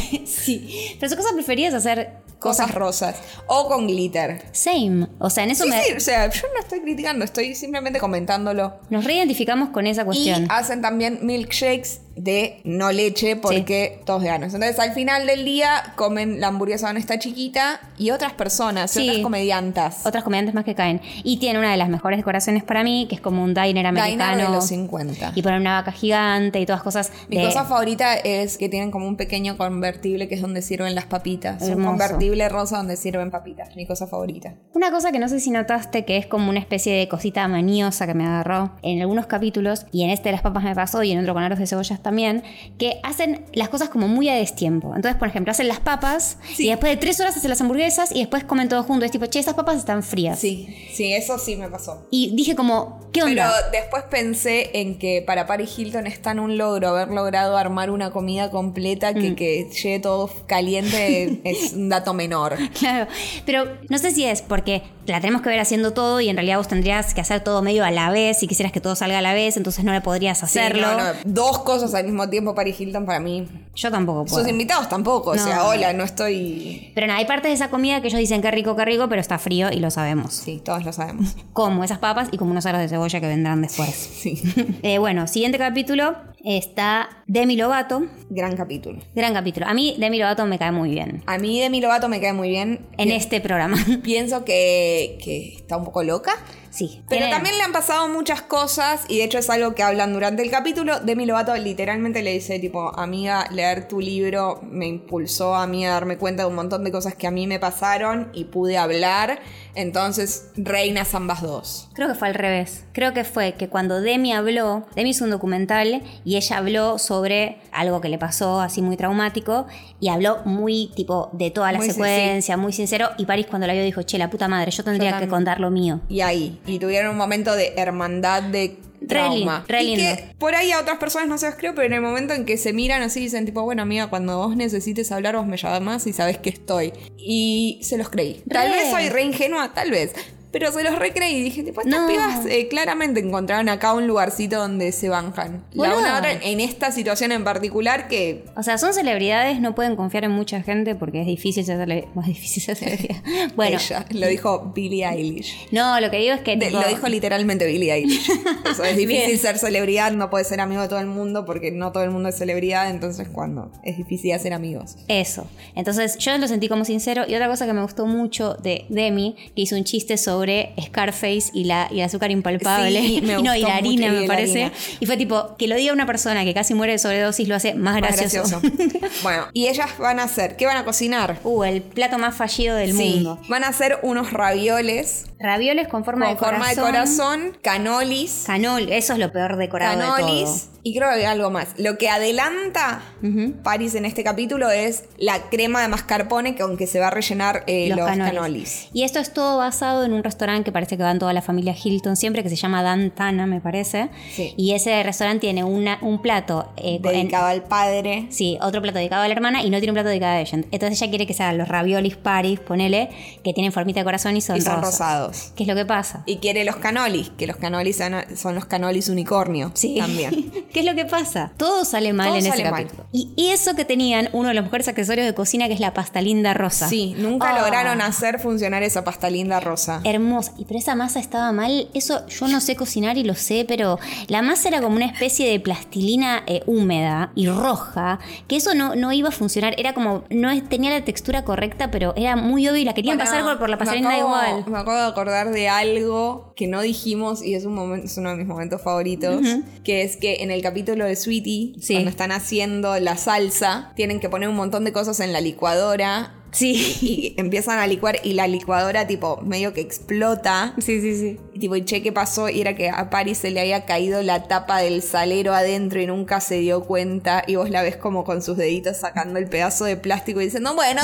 Sí, pero su cosa preferida es hacer cosas rosas o con glitter. Same, o sea, en eso sí, o sea, yo no estoy criticando, estoy simplemente comentándolo. Nos reidentificamos con esa cuestión. Y hacen también milkshakes de no leche porque todos veganos. Entonces al final del día comen la hamburguesa con esta chiquita y otras personas, otras comediantas. Otras comediantes más que caen. Y tiene una de las mejores decoraciones para mí, que es como un diner americano. Diner de los 50. Y ponen una vaca gigante y todas cosas. Mi cosa favorita es que tienen como un pequeño convertible que es donde sirven las papitas. Hermoso. Un convertible rosa donde sirven papitas. Mi cosa favorita. Una cosa que no sé si notaste, que es como una especie de cosita maniosa que me agarró en algunos capítulos, y en este de las papas me pasó, y en otro con aros de cebollas también, que hacen las cosas como muy a destiempo. Entonces, por ejemplo, hacen las papas y después de 3 horas hacen las hamburguesas y después comen todo junto. Es tipo, che, estas papas están frías. Sí, eso sí me pasó. Y dije como, ¿qué onda? Pero después pensé en que para Paris Hilton es tan un logro haber logrado armar una comida completa que llegue todo caliente es un dato menor. Claro, pero no sé si es porque la tenemos que ver haciendo todo y en realidad vos tendrías que hacer todo medio a la vez si quisieras que todo salga a la vez, entonces no le podrías hacerlo. Sí, no. 2 cosas al mismo tiempo Paris Hilton para mí. Yo tampoco puedo. Sus invitados tampoco, no. O sea, hola, no estoy... Pero no, hay partes de esa comida que ellos dicen qué rico, pero está frío y lo sabemos. Sí, todos lo sabemos. Como esas papas y como unos aros de cebolla que vendrán después. Sí. Bueno, siguiente capítulo está Demi Lovato. Gran capítulo. A mí Demi Lovato me cae muy bien. A mí Demi Lovato me cae muy bien. En este programa. Pienso que está un poco loca. Sí. Pero también le han pasado muchas cosas y de hecho es algo que hablan durante el capítulo. Demi Lovato literalmente le dice tipo, amiga, leer tu libro me impulsó a mí a darme cuenta de un montón de cosas que a mí me pasaron y pude hablar. Entonces, reinas ambas dos. Creo que fue al revés. Creo que fue que cuando Demi hizo un documental y ella habló sobre algo que le pasó así muy traumático y habló muy tipo de toda la secuencia, muy sincero, y Paris cuando la vio dijo, che, la puta madre, yo tendría que contar lo mío. Y tuvieron un momento de hermandad, de trauma. Re lindo. Y que por ahí a otras personas no se los creo, pero en el momento en que se miran así dicen tipo, bueno amiga, cuando vos necesites hablar vos me llamás y sabés que estoy. Y se los creí. Tal vez soy re ingenua, tal vez. Pero se los recreí y dije, tipo, estas pibas claramente encontraron acá un lugarcito donde se banjan. La una otra en esta situación en particular que... O sea, son celebridades, no pueden confiar en mucha gente porque es difícil ser celebridad. Bueno. Ella, lo dijo Billie Eilish. No, lo que digo es que... Lo dijo literalmente Billie Eilish. Eso, es difícil ser celebridad, no puedes ser amigo de todo el mundo porque no todo el mundo es celebridad, entonces cuando es difícil hacer amigos. Eso. Entonces yo lo sentí como sincero. Y otra cosa que me gustó mucho de Demi, que hizo un chiste sobre Scarface y el azúcar impalpable. Sí, y la harina, me parece. Y fue tipo, que lo diga una persona que casi muere de sobredosis lo hace más gracioso. Bueno, y ellas van a hacer, ¿qué van a cocinar? El plato más fallido del mundo. Van a hacer unos ravioles. Ravioles con forma de corazón. Canolis. Eso es lo peor decorado de todo. Y creo que hay algo más. Lo que adelanta Paris en este capítulo es la crema de mascarpone con que se va a rellenar los canolis. Y esto es todo basado en un restaurante que parece que van toda la familia Hilton siempre, que se llama Dan Tana, me parece. Sí. Y ese restaurante tiene un plato dedicado al padre. Sí, otro plato dedicado a la hermana y no tiene un plato dedicado a ella. Entonces ella quiere que se hagan los raviolis Paris, ponele, que tienen formita de corazón y son rosados. ¿Qué es lo que pasa? Y quiere los canolis, que los canolis son los canolis unicornio. Sí. También. ¿Qué es lo que pasa? Todo sale mal en ese capítulo. Y eso que tenían uno de los mejores accesorios de cocina, que es la pasta linda rosa. Sí, nunca lograron hacer funcionar esa pasta linda rosa. Hermosa. Pero esa masa estaba mal. Eso yo no sé cocinar y lo sé, pero la masa era como una especie de plastilina húmeda y roja, que eso no iba a funcionar. Era como, tenía la textura correcta, pero era muy obvio y la querían pasar por la pasarela igual. Me acabo de acordar de algo que no dijimos y es uno de mis momentos favoritos, que es que en el el capítulo de Sweetie, Sí. cuando están haciendo la salsa, tienen que poner un montón de cosas en la licuadora. Sí. Y empiezan a licuar y la licuadora tipo medio que explota. Sí. Y tipo, y che, ¿qué pasó? Y era que a Paris se le había caído la tapa del salero adentro y nunca se dio cuenta. Y vos la ves como con sus deditos sacando el pedazo de plástico y diciendo, bueno,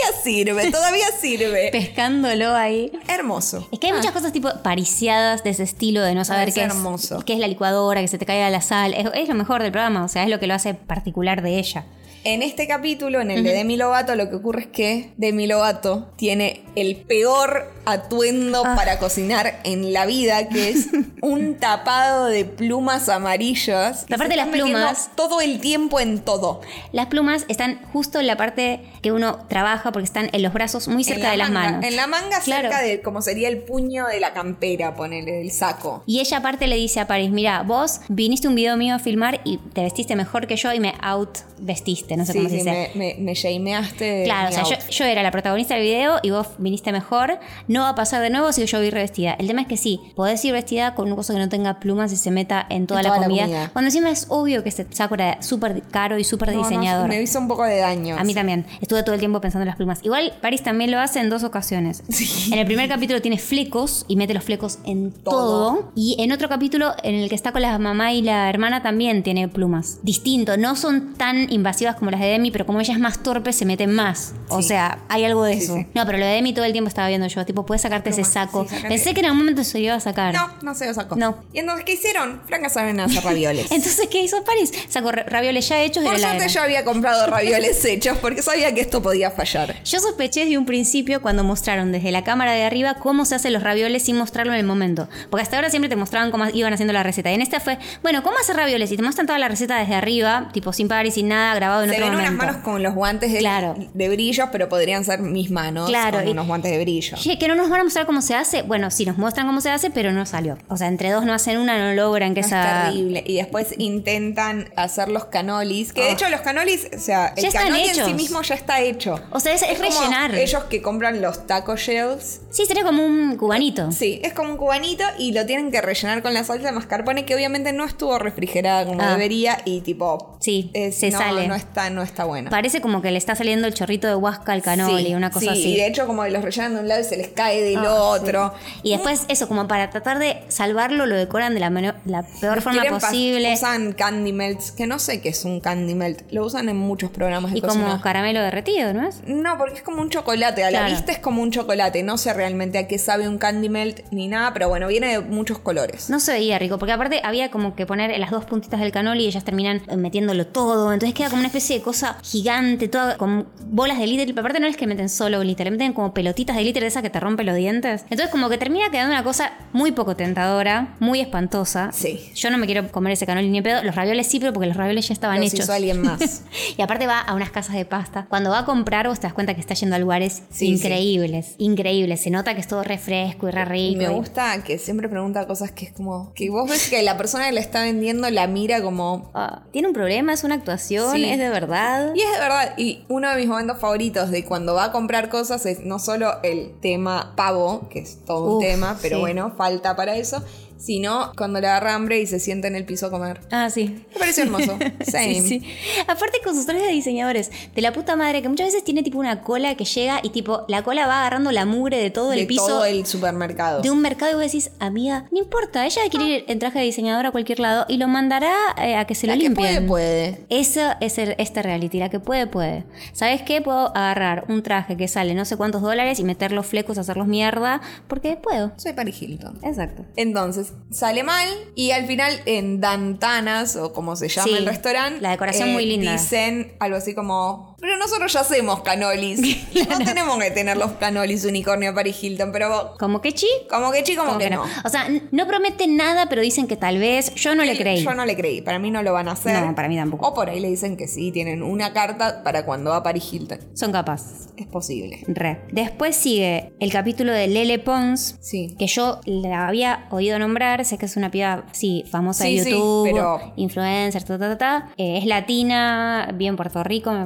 todavía sirve. Pescándolo ahí. Hermoso. Es que hay muchas cosas tipo pariciadas de ese estilo de no saber es qué hermoso. qué es la licuadora, que se te caiga la sal. Es lo mejor del programa, o sea, es lo que lo hace particular de ella. En este capítulo, en el de Demi Lovato, lo que ocurre es que Demi Lovato tiene el peor atuendo para cocinar en la vida, que es un tapado de plumas amarillas. La parte de las Se están metiendo plumas. todo el tiempo en todo. Las plumas están justo en la parte que uno trabaja porque están en los brazos muy cerca de las manos. En la manga, Claro. cerca de como sería el puño de la campera, ponele, el saco. Y ella aparte le dice a Paris, mira, vos viniste un video mío a filmar y te vestiste mejor que yo y me out-vestiste, no sé cómo se dice. me shameaste. Claro, o sea, yo era la protagonista del video y vos viniste mejor. No va a pasar de nuevo si yo voy revestida. El tema es que sí, podés ir vestida con una cosa que no tenga plumas y se meta en toda la comida. Cuando encima es obvio que este saco era súper caro y súper diseñador. Me hizo un poco de daño. A mí también. Estuve todo el tiempo pensando en las plumas. Igual Paris también lo hace en 2 ocasiones. Sí. En el primer capítulo tiene flecos y mete los flecos en todo. Y en otro capítulo en el que está con la mamá y la hermana también tiene plumas. Distinto. No son tan invasivas como las de Demi, pero como ella es más torpe se meten más. O sea, hay algo de eso. No, pero lo de Demi todo el tiempo estaba viendo yo. Tipo, puedes sacarte ese saco. Sí, Pensé que en algún momento se lo iba a sacar. No se lo sacó. No. ¿Y entonces qué hicieron? Franca saben hacer ravioles. Entonces, ¿qué hizo Paris? Sacó ravioles ya hechos de Por la suerte heladera. yo había comprado ravioles hechos porque sabía que esto podía fallar. Yo sospeché desde un principio cuando mostraron desde la cámara de arriba cómo se hacen los ravioles sin mostrarlo en el momento. Porque hasta ahora siempre te mostraban cómo iban haciendo la receta. Y en esta fue, bueno, ¿cómo hacer ravioles? Y te muestran toda la receta desde arriba, tipo sin parar y sin nada, grabado en Se otro ven momento. unas manos con los guantes de brillos, pero podrían ser mis manos con unos guantes de brillo. Que no nos van a mostrar cómo se hace. Bueno, sí, nos muestran cómo se hace, pero no salió. O sea, entre dos no hacen una, no logran que Es esa... terrible. Y después intentan hacer los canolis. Que de hecho los canolis, o sea, Ya el están canoli en hechos. sí mismo ya está hecho. O sea, es como rellenar. ellos que compran los taco shells. Sí, sería como un cubanito. Sí, es como un cubanito y lo tienen que rellenar con la salsa de mascarpone que obviamente no estuvo refrigerada como debería y tipo... Sí, se sale. No está bueno. Parece como que le está saliendo el chorrito de huasca al canoli, una cosa así. Y de hecho como que los rellenan de un lado y se les cae del otro. Sí. Y después eso, como para tratar de salvarlo, lo decoran de la peor forma posible. Usan candy melts, que no sé qué es un candy melt. Lo usan en muchos programas de Y cocina. como caramelo derretido, ¿no es? No, porque es como un chocolate. A la Claro. vista es como un chocolate. No sé realmente a qué sabe un candy melt ni nada, pero bueno, viene de muchos colores. No se veía rico, porque aparte había como que poner las 2 puntitas del canoli y ellas terminan metiéndolo todo. Entonces queda como una especie de cosa gigante, toda con bolas de glitter. Pero aparte no es que meten solo glitter, le meten como pelotitas de glitter de esa que te rompe los dientes. Entonces como que termina quedando una cosa muy poco tentadora, muy espantosa. Sí. Yo no me quiero comer ese canoli ni en pedo. Los ravioles sí, pero porque los ravioles ya estaban Los hechos. hizo alguien más. Y aparte va a unas casas de pasta. Cuando va a comprar, vos te das cuenta que está yendo a lugares Sí, increíbles. Increíbles. Se nota que es todo refresco y re rico. Y me gusta que siempre pregunta cosas que es como... Que vos ves que la persona que le está vendiendo la mira como... ¿Tiene un problema? ¿Es una actuación? Sí. ¿Es de verdad? Y es de verdad. Y uno de mis momentos favoritos de cuando va a comprar cosas es no solo el tema pavo, que es todo un tema, pero sí. bueno, falta para eso, sino cuando le agarra hambre y se sienta en el piso a comer. Ah, sí. Me pareció hermoso. Same. Sí. Aparte con sus trajes de diseñadores, de la puta madre, que muchas veces tiene tipo una cola que llega y tipo la cola va agarrando la mugre de todo el De piso. todo el supermercado. De un mercado y vos decís, amiga, no importa, ella quiere ir en traje de diseñador a cualquier lado y lo mandará a que se lo La que limpien. puede. Eso es este reality, la que puede. ¿Sabes qué? Puedo agarrar un traje que sale no sé cuántos dólares y meter los flecos, hacerlos mierda, porque puedo. Soy Paris Hilton. Exacto. Entonces, sale mal y al final en Dantanas, o como se llama Sí, el restaurante, la decoración muy linda. dicen algo así como, pero nosotros ya hacemos canolis. No tenemos que tener los canolis unicornio Paris Hilton, pero ¿Como que chi? como que chico, como que no. O sea, no prometen nada, pero dicen que tal vez. Yo no le creí. Yo no le creí, para mí no lo van a hacer. No, para mí tampoco. O por ahí le dicen que sí, tienen una carta para cuando va a Paris Hilton. Son capaces. Es posible. Re. Después sigue el capítulo de Lele Pons. Sí. Que yo la había oído nombrar. Sé que es una piba, sí, famosa de Sí, sí, YouTube. pero- Influencer, Es latina, bien Puerto Rico, me parece.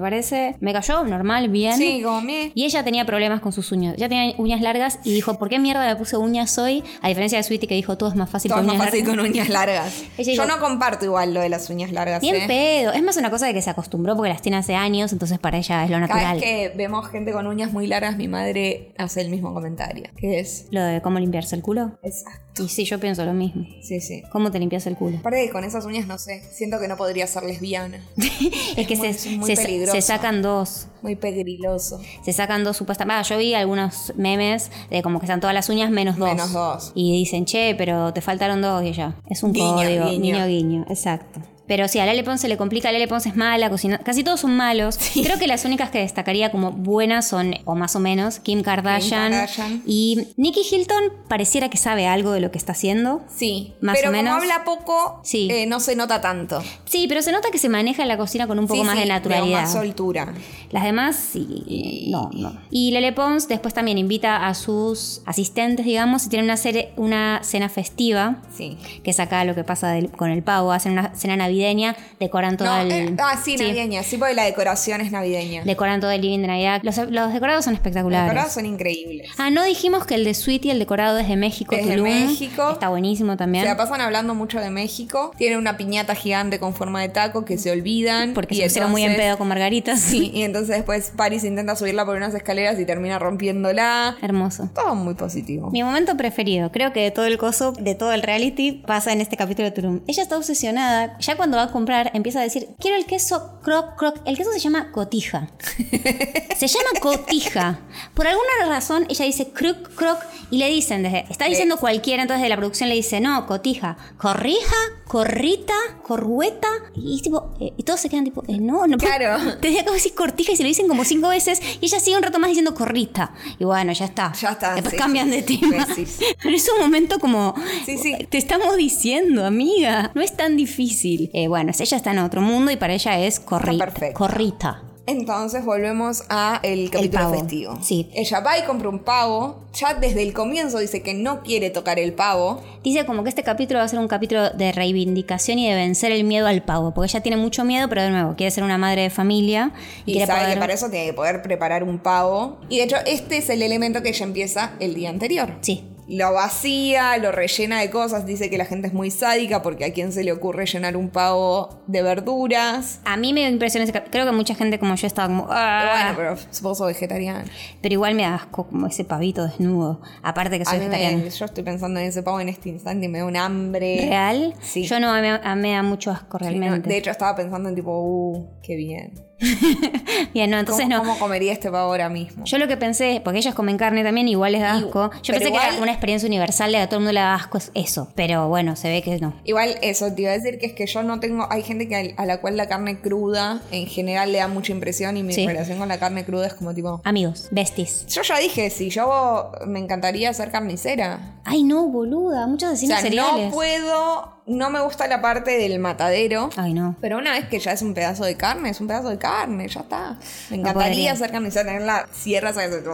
hice, me cayó normal, bien. Sí, como mí. Y ella tenía problemas con sus uñas. Ya tenía uñas largas y dijo, ¿por qué mierda me puse uñas hoy? A diferencia de Sweetie que dijo, todo es más fácil Todo con es más uñas fácil largas. con uñas largas. Ella Yo dijo, no comparto igual lo de las uñas largas. Bien pedo. Es más una cosa de que se acostumbró porque las tiene hace años, entonces para ella es lo Cada natural. vez que vemos gente con uñas muy largas, mi madre hace el mismo comentario. Que es... Lo de cómo limpiarse el culo. Exacto. Y sí, yo pienso lo mismo. Sí, sí. ¿Cómo te limpias el culo? Aparte que con esas uñas, no sé, siento que no podría ser lesbiana. Es que muy peligroso. se sacan dos. Muy peligroso. Se sacan dos supuestamente. Yo vi algunos memes de como que están todas las uñas menos dos. Menos dos. Y dicen, che, pero te faltaron dos y ella. Es un Guiño, código. guiño. Guiño. Exacto. Pero sí, a Lele Pons se le complica. Lele Pons es mala, casi todos son malos. Sí. Creo que las únicas que destacaría como buenas son, o más o menos, Kim Kardashian. Y Nikki Hilton pareciera que sabe algo de lo que está haciendo. Sí, más pero o menos. como habla poco, sí. No se nota tanto. Sí, pero se nota que se maneja en la cocina con un poco más de naturalidad. Más soltura. Las demás, sí. No. Y Lele Pons después también invita a sus asistentes, digamos, y tiene una cena festiva. Sí. Que es acá lo que pasa con el pavo. Hacen una cena navideña, decoran todo sí, navideña. Sí, porque la decoración es navideña. Decoran todo el living de Navidad. Los decorados son espectaculares. Los decorados son increíbles. No dijimos que el de Sweetie, el decorado es de México. Es de México. Está buenísimo también. Se la pasan hablando mucho de México. Tiene una piñata gigante con forma de taco que se olvidan. Porque se pusieron muy en pedo con margaritas. Sí, y entonces después Paris intenta subirla por unas escaleras y termina rompiéndola. Hermoso. Todo muy positivo. Mi momento preferido, creo que de todo el coso, de todo el reality, pasa en este capítulo de Tulum. Ella está obsesionada. Ya cuando va a comprar, empieza a decir, quiero el queso croc, croc. El queso se llama cotija. Se llama cotija. Por alguna razón, ella dice croc, croc. Y le dicen, está diciendo cualquiera, entonces de la producción le dice, no, cotija. Corrija, corrita, corrueta. Y tipo, y todos se quedan tipo, no. Claro. Tenía que decir cortija y se lo dicen como 5 veces. Y ella sigue un rato más diciendo corrita. Y bueno, ya está. Después cambian de tema. Pero es un momento como, te estamos diciendo, amiga, no es tan difícil. Bueno, ella está en otro mundo y para ella es corrita. Entonces volvemos a el capítulo festivo. Sí. Ella va y compra un pavo. Ya desde el comienzo dice que no quiere tocar el pavo. Dice como que este capítulo va a ser un capítulo de reivindicación y de vencer el miedo al pavo. Porque ella tiene mucho miedo, pero de nuevo, quiere ser una madre de familia. Y sabe que para eso tiene que poder preparar un pavo. Y de hecho, este es el elemento que ella empieza el día anterior. Sí. Lo vacía, lo rellena de cosas. Dice que la gente es muy sádica porque a quién se le ocurre llenar un pavo de verduras. A mí me impresiona ese capítulo. Creo que mucha gente como yo estaba como... Bueno, pero vos sos vegetariana. Pero igual me da asco como ese pavito desnudo. Aparte que soy vegetariana. Yo estoy pensando en ese pavo en este instante y me da un hambre. ¿Real? Sí. Yo no, me da mucho asco realmente. Sí, no, de hecho estaba pensando en tipo, qué bien. Bien, no, entonces ¿Cómo comería este pavo ahora mismo? Yo lo que pensé, porque ellos comen carne también, igual les da asco. Yo pensé que era una experiencia universal de que a todo el mundo le da asco eso. Pero bueno, se ve que no. Igual eso, te iba a decir que es que yo no tengo... Hay gente que a la cual la carne cruda en general le da mucha impresión y mi relación con la carne cruda es como tipo... Amigos, besties. Yo ya dije, si yo me encantaría ser carnicera. Ay, no, boluda, muchos asesinos seriales. No puedo... No me gusta la parte del matadero. Ay, no. Pero una vez que ya es un pedazo de carne, es un pedazo de carne, ya está. Me encantaría ser carnicera, tener la sierra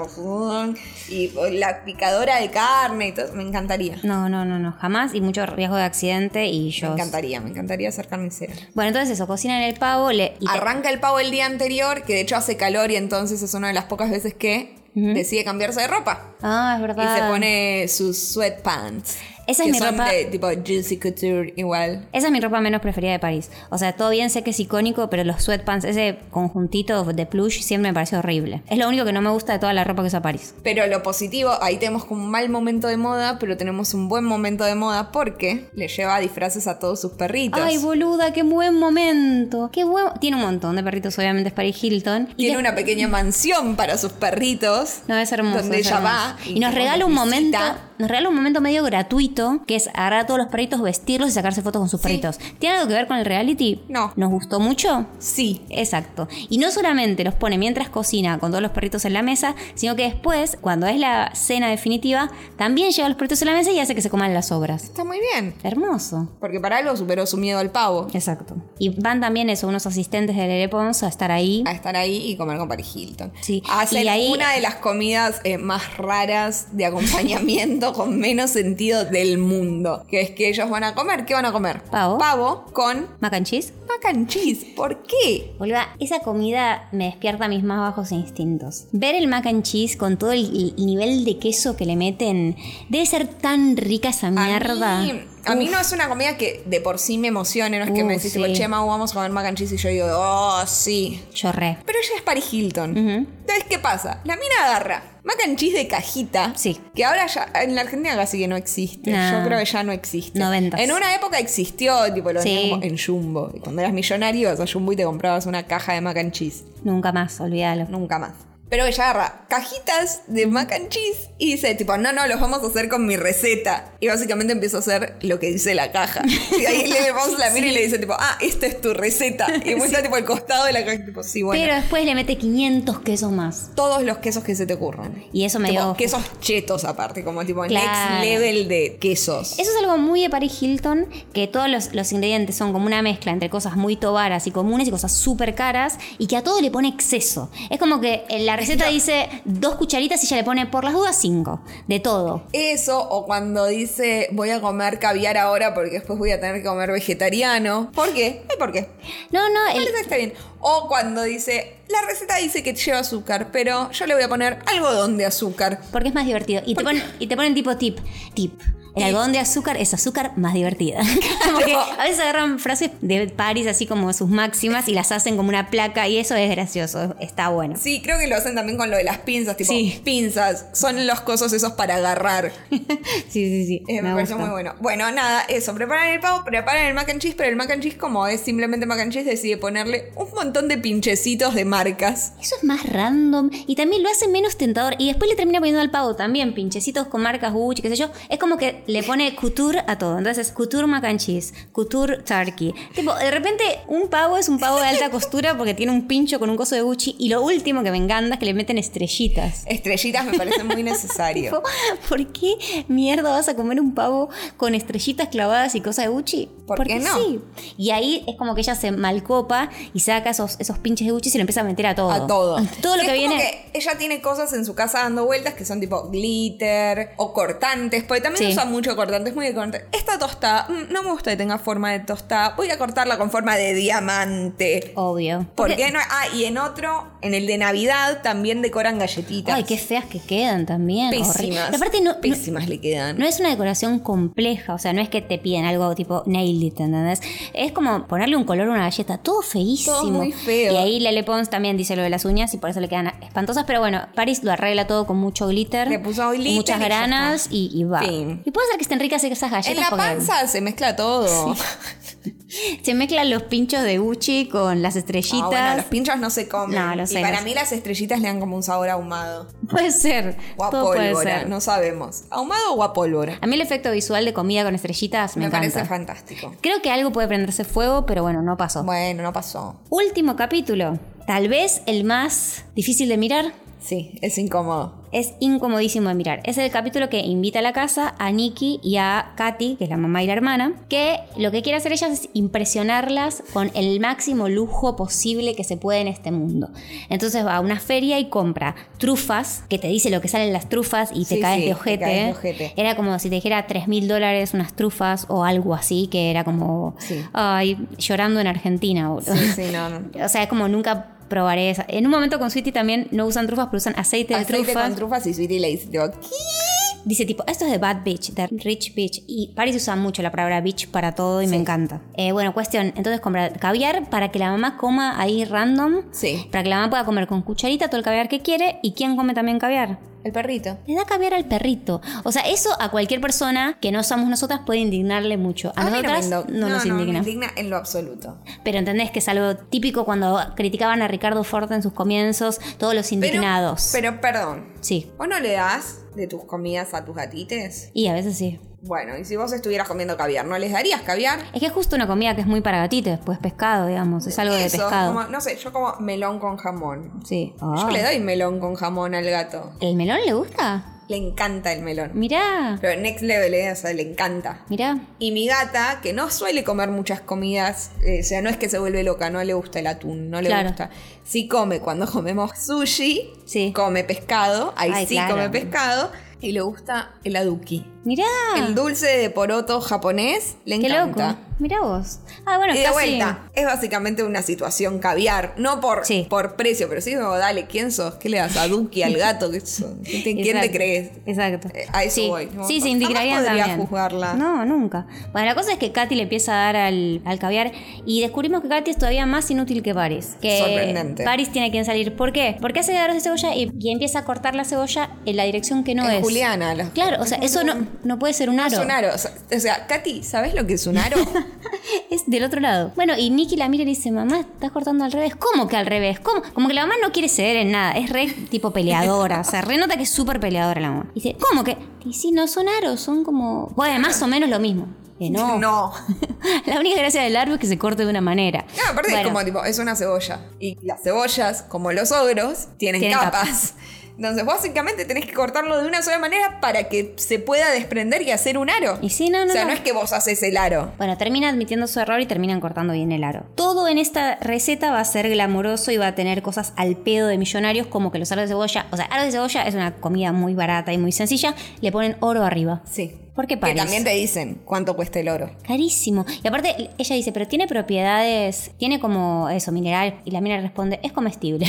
y la picadora de carne y todo. Me encantaría. No, jamás. Y mucho riesgo de accidente y yo... Me encantaría ser carnicera. Bueno, entonces eso, cocinan el pavo. Arranca el pavo el día anterior, que de hecho hace calor y entonces es una de las pocas veces que decide cambiarse de ropa. Ah, es verdad. Y se pone sus sweatpants. Esa es mi son ropa. De tipo Juicy Couture igual. Esa es mi ropa menos preferida de París. O sea, todo bien, sé que es icónico, pero los sweatpants, ese conjuntito de plush siempre me pareció horrible. Es lo único que no me gusta de toda la ropa que usa París. Pero lo positivo, ahí tenemos como un mal momento de moda, pero tenemos un buen momento de moda porque le lleva disfraces a todos sus perritos. Ay, boluda, qué buen momento. Qué buen... Tiene un montón de perritos, obviamente es Paris Hilton. Tiene una pequeña mansión para sus perritos. No, es hermoso. Donde ella va. Y nos regala un momento... Nos regala un momento medio gratuito, que es agarrar a todos los perritos, vestirlos y sacarse fotos con sus perritos. ¿Tiene algo que ver con el reality? No. ¿Nos gustó mucho? Sí. Exacto. Y no solamente los pone mientras cocina con todos los perritos en la mesa, sino que después, cuando es la cena definitiva, también lleva a los perritos en la mesa y hace que se coman las sobras. Está muy bien. Hermoso. Porque para algo superó su miedo al pavo. Exacto. Y van también unos asistentes de Lele Pons a estar ahí. A estar ahí y comer con Paris Hilton. Sí. Hacen y ahí... una de las comidas más raras de acompañamiento. argumento con menos sentido del mundo. Que es que ellos van a comer. ¿Qué van a comer? Pavo. Pavo con Mac and cheese. mac and cheese. ¿Por qué? Boluda, esa comida me despierta mis más bajos instintos. Ver el mac and cheese con todo el nivel de queso que le meten, debe ser tan rica esa mierda. A mí no es una comida que de por sí me emocione, no es que me decís, sí. tipo, che, Mau, vamos a comer mac and cheese, y yo digo, oh, sí. Chorré. Pero ella es Paris Hilton. Entonces, ¿qué pasa? La mina agarra mac and cheese de cajita, Sí. que ahora ya en la Argentina casi que no existe. No. Yo creo que ya no existe. 90s. En una época existió, tipo, lo Sí. vendían como en Jumbo. Y cuando eras millonario, ibas a Jumbo y te comprabas una caja de mac and cheese. Nunca más, olvídalo. Nunca más. Pero ella agarra cajitas de mac and cheese y dice, tipo, no, los vamos a hacer con mi receta. Y básicamente empiezo a hacer lo que dice la caja. Y ahí le vamos la mira y le dice, tipo, esta es tu receta. Y muestra, tipo, el costado de la caja, tipo, sí, bueno. Pero después le mete 500 quesos más. Todos los quesos que se te ocurran. Y eso me Tipo, dio... quesos chetos aparte, como tipo Claro. next level de quesos. Eso es algo muy de Paris Hilton, que todos los ingredientes son como una mezcla entre cosas muy tobaras y comunes y cosas súper caras, y que a todo le pone exceso. Es como que en la receta dice 2 cucharitas y ella le pone por las dudas 5. De todo. Eso, o cuando dice voy a comer caviar ahora porque después voy a tener que comer vegetariano. ¿Por qué? ¿Por qué? No, Está bien. O cuando dice, la receta dice que lleva azúcar, pero yo le voy a poner algodón de azúcar. porque es más divertido. Y te ponen tipo tip. El algodón de azúcar es azúcar más divertida. Como que a veces agarran frases de Paris así como sus máximas y las hacen como una placa, y eso es gracioso, está bueno. Sí, creo que lo hacen también con lo de las pinzas, tipo, Sí. pinzas, son los cosos esos para agarrar. Sí. Me pareció muy bueno. Bueno, nada, eso, preparan el pavo, preparan el mac and cheese, pero el mac and cheese, como es simplemente mac and cheese, decide ponerle un montón de pinchecitos de marcas. Eso es más random y también lo hace menos tentador. Y después le termina poniendo al pavo también pinchecitos con marcas Gucci, qué sé yo. Es como que le pone couture a todo. Entonces, couture mac and cheese, couture turkey. Tipo, de repente, un pavo es un pavo de alta costura porque tiene un pincho con un coso de Gucci. Y lo último que me encanta es que le meten estrellitas. Estrellitas me parece muy necesario. ¿Por qué mierda vas a comer un pavo con estrellitas clavadas y cosas de Gucci? ¿Por qué Porque no? sí. Y ahí es como que ella se malcopa y saca esos pinches de Gucci y se lo empieza a meter a todo. A todo. Todo lo Y que es como viene. que ella tiene cosas en su casa dando vueltas que son tipo glitter o cortantes, porque también Sí. usan mucho cortantes, muy de cortante. Esta tostada, no me gusta que tenga forma de tostada, voy a cortarla con forma de diamante. Obvio. ¿Por qué no? Ah, y en otro, en el de Navidad, también decoran galletitas. Ay, qué feas que quedan también. pésimas. Horrible. Pero aparte pésimas le quedan. no es una decoración compleja, o sea, no es que te piden algo tipo nail it, ¿entendés? Es como ponerle un color a una galleta, todo feísimo. Todo muy feo. Y ahí Lele Pons también dice lo de las uñas y por eso le quedan espantosas, pero bueno, Paris lo arregla todo con mucho glitter. Le puso glitter muchas y ya granas está. y va. Fin. Y puede ser que estén ricas esas galletas. En la porque panza se mezcla todo. se mezclan los pinchos de Gucci con las estrellitas. Ah, bueno, los pinchos no se comen. No, lo sé, y para lo mí sé. las estrellitas le dan como un sabor ahumado. Puede ser. O a Todo puede pólvora, ser. no sabemos. ¿Ahumado o a pólvora? A mí el efecto visual de comida con estrellitas me encanta. parece fantástico. Creo que algo puede prenderse fuego, pero bueno, no pasó. Bueno, no pasó. Último capítulo. Tal vez el más difícil de mirar. Sí, es incómodo. Es incomodísimo de mirar. Es el capítulo que invita a la casa a Nikki y a Katy, que es la mamá y la hermana, que lo que quiere hacer ellas es impresionarlas con el máximo lujo posible que se puede en este mundo. Entonces va a una feria y compra trufas, que te dice lo que salen las trufas y te Sí, caes sí, de te ojete. caes de ojete. Era como si te dijera $3.000 unas trufas o algo así, que era como, Sí. ay, llorando en Argentina, boludo. Sí, no. O sea, es como nunca probaré esa. En un momento con Sweetie también no usan trufas, pero usan aceite de Aceite trufas. con trufas y Sweetie le dice, tipo, ¿qué? Dice tipo, esto es de bad bitch, de rich bitch. Y Paris usa mucho la palabra bitch para todo y me encanta. Bueno, cuestión, entonces compra caviar para que la mamá coma ahí random. Sí. Para que la mamá pueda comer con cucharita todo el caviar que quiere. ¿Y quién come también caviar? El perrito. Le da caviar al perrito. O sea, eso a cualquier persona que no somos nosotras puede indignarle mucho. A mí nosotras no nos me indigna. indigna en lo absoluto. Pero entendés que es algo típico cuando criticaban a Ricardo Forte en sus comienzos, todos los indignados. Pero perdón, Sí. ¿vos no le das de tus comidas a tus gatites? Y a veces sí. Bueno, y si vos estuvieras comiendo caviar, ¿no les darías caviar? Es que es justo una comida que es muy para gatitos, pues pescado, digamos. Es algo de Eso, pescado. como, no sé, yo como melón con jamón. Sí. Yo le doy melón con jamón al gato. ¿El melón le gusta? Le encanta el melón. Mirá. Pero next level, o sea, le encanta. Mirá. Y mi gata, que no suele comer muchas comidas, o sea, no es que se vuelve loca, no le gusta el atún, no le Claro. gusta. Sí come cuando comemos sushi, Sí. come pescado, ahí Ay, sí claro. come pescado. y le gusta el aduki. Mirá. El dulce de poroto japonés le Qué encanta. loco. Mirá vos. Ah, bueno, Y de casi... vuelta, es básicamente una situación caviar, no por precio, pero sí como, dale, ¿quién sos? ¿Qué le das a Duki, al gato? ¿Quién te crees? Exacto. A eso voy. ¿No? Sí, se indignarían podría también. juzgarla. No, nunca. Bueno, la cosa es que Katy le empieza a dar al caviar y descubrimos que Katy es todavía más inútil que Paris. Que Sorprendente. Paris tiene que salir. ¿Por qué? Porque hace aros de cebolla y empieza a cortar la cebolla en la dirección que no es. Juliana. Claro, o sea, eso no puede ser un aro. Es un aro. O sea, Katy, ¿sabes lo que es un aro? Es del otro lado. Bueno, y Nikki la mira y le dice, mamá, estás cortando al revés. ¿Cómo que al revés? ¿Cómo? Como que la mamá no quiere ceder en nada. Es re tipo peleadora. O sea, re nota que es súper peleadora la mamá. Y dice, ¿cómo que? Y sí, no son aros, son como... Bueno, más o menos lo mismo. No. No. La única gracia del árbol es que se corte de una manera. No, aparte es como tipo, es una cebolla. Y las cebollas, como los ogros, tienen capas. Entonces, básicamente tenés que cortarlo de una sola manera para que se pueda desprender y hacer un aro. Y sí, no. O sea, no es que vos haces el aro. Bueno, termina admitiendo su error y terminan cortando bien el aro. Todo en esta receta va a ser glamoroso y va a tener cosas al pedo de millonarios como que los aros de cebolla. O sea, aros de cebolla es una comida muy barata y muy sencilla. Le ponen oro arriba. Sí. ¿Por qué Que también te dicen cuánto cuesta el oro. Carísimo. Y aparte, ella dice, pero tiene propiedades, tiene como eso, mineral. Y la mina responde, es comestible.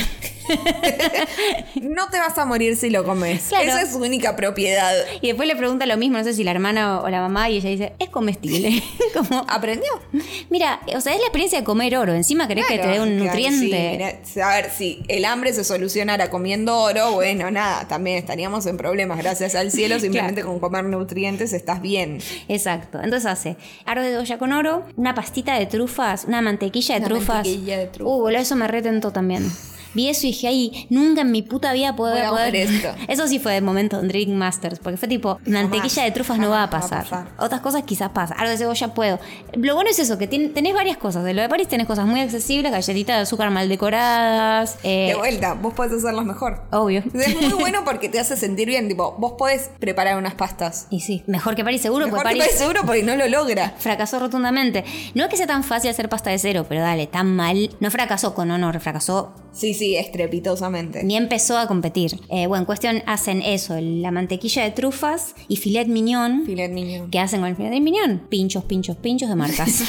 No te vas a morir si lo comes. Claro. Esa es su única propiedad. Y después le pregunta lo mismo, no sé si la hermana o la mamá, y ella dice, es comestible. Como, ¿Aprendió? mira, o sea, es la experiencia de comer oro. Encima querés que te dé un nutriente. Sí, a ver, si el hambre se solucionara comiendo oro, bueno, nada, también estaríamos en problemas. Gracias al cielo, simplemente con comer nutrientes estás bien. Exacto. Entonces hace aro de cebolla con oro, una pastita de trufas, una mantequilla de trufas. Mantequilla de trufas. Boludo, eso me retentó también. Vi eso y dije, ay, nunca en mi puta vida Voy a poder... ver esto. Eso sí fue de momento en Drink Masters, porque fue tipo, mantequilla de trufas no va a pasar. Otras cosas quizás pasa. Aro de cebolla puedo. Lo bueno es eso, que tenés varias cosas. De lo de París tenés cosas muy accesibles, galletitas de azúcar mal decoradas. De vuelta, vos podés hacerlas mejor. Obvio. Es muy bueno porque te hace sentir bien. Tipo, vos podés preparar unas pastas. Y sí, mejor que París seguro, Mejor porque que París París seguro porque no lo logra. fracasó rotundamente. No es que sea tan fácil hacer pasta de cero, pero dale, tan mal. No fracasó con honor, fracasó. Sí, estrepitosamente. Ni empezó a competir. Bueno, en cuestión hacen eso, la mantequilla de trufas y filet mignon. Filet mignon. ¿Qué hacen con el filet mignon? Pinchos de marcas.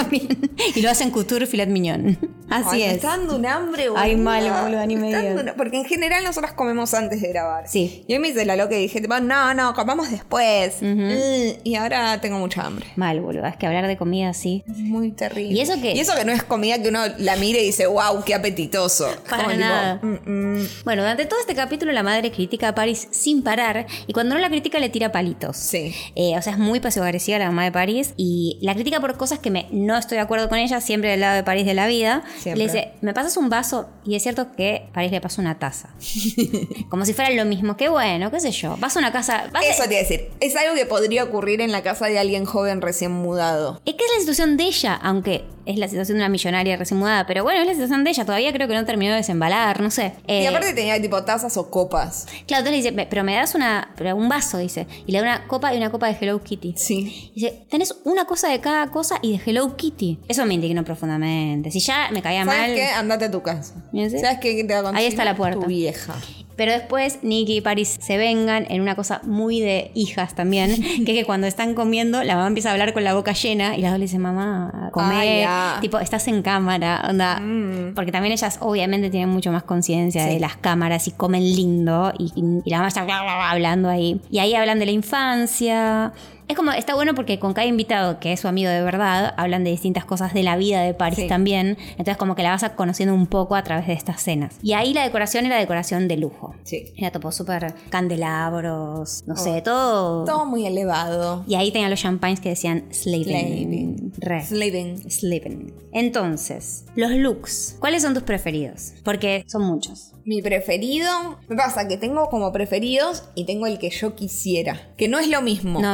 Y lo hacen couture filet mignon. Así Ay, es. Me está dando un hambre, boludo. Ay, malo, boludo, ni me digas. Porque en general nosotras comemos antes de grabar. Sí. Y hoy me hice la loca y dije, tipo, no, comamos después. Y ahora tengo mucha hambre. Mal, boludo. Es que hablar de comida así. Es muy terrible. ¿Y eso qué? Y eso que no es comida que uno la mire y dice, wow, qué apetitoso. Para Como nada. tipo, Bueno, durante todo este capítulo la madre critica a Paris sin parar y cuando no la critica le tira palitos. Sí. O sea, es muy pasivo-agresiva la mamá de Paris y la critica por cosas que no estoy de acuerdo con ella, siempre del lado de Paris de la vida. Siempre. Le dice, ¿me pasas un vaso? Y es cierto que Paris le pasa una taza. Como si fuera lo mismo. Qué bueno, qué sé yo. Vas a una casa... Eso te iba a decir. Es algo que podría ocurrir en la casa de alguien joven recién mudado. Es que es la situación de ella, aunque es la situación de una millonaria recién mudada, pero bueno, es la situación de ella. Todavía creo que no terminó de desembalar, no sé. Y aparte tenía tipo tazas o copas. Claro, entonces le dice, pero me das un vaso, dice. Y le da una copa y una copa de Hello Kitty. Sí. Dice, tenés una cosa de cada cosa y de Hello Kitty. Eso me indignó profundamente. Si ya me caía ¿Sabes mal... qué? Andate a tu casa. ¿Sí? ¿Sabes qué te va a conseguir? Ahí está la puerta. Tu vieja. Pero después Nikki y Paris se vengan en una cosa muy de hijas también, que es que cuando están comiendo, la mamá empieza a hablar con la boca llena y las dos le dicen, mamá, comer, tipo, estás en cámara, onda. Porque también ellas obviamente tienen mucho más conciencia de las cámaras y comen lindo y la mamá está hablando ahí. Y ahí hablan de la infancia. Es como, está bueno porque con cada invitado que es su amigo de verdad, hablan de distintas cosas de la vida de Paris también. Entonces como que la vas conociendo un poco a través de estas cenas. Y ahí la decoración era decoración de lujo. Sí. Era tipo súper candelabros, no sé, todo. Todo muy elevado. Y ahí tenían los champagnes que decían Slaving. Slaving. Entonces, los looks. ¿Cuáles son tus preferidos? Porque son muchos. Mi preferido... Me pasa que tengo como preferidos y tengo el que yo quisiera. Que no es lo mismo. No es lo mismo.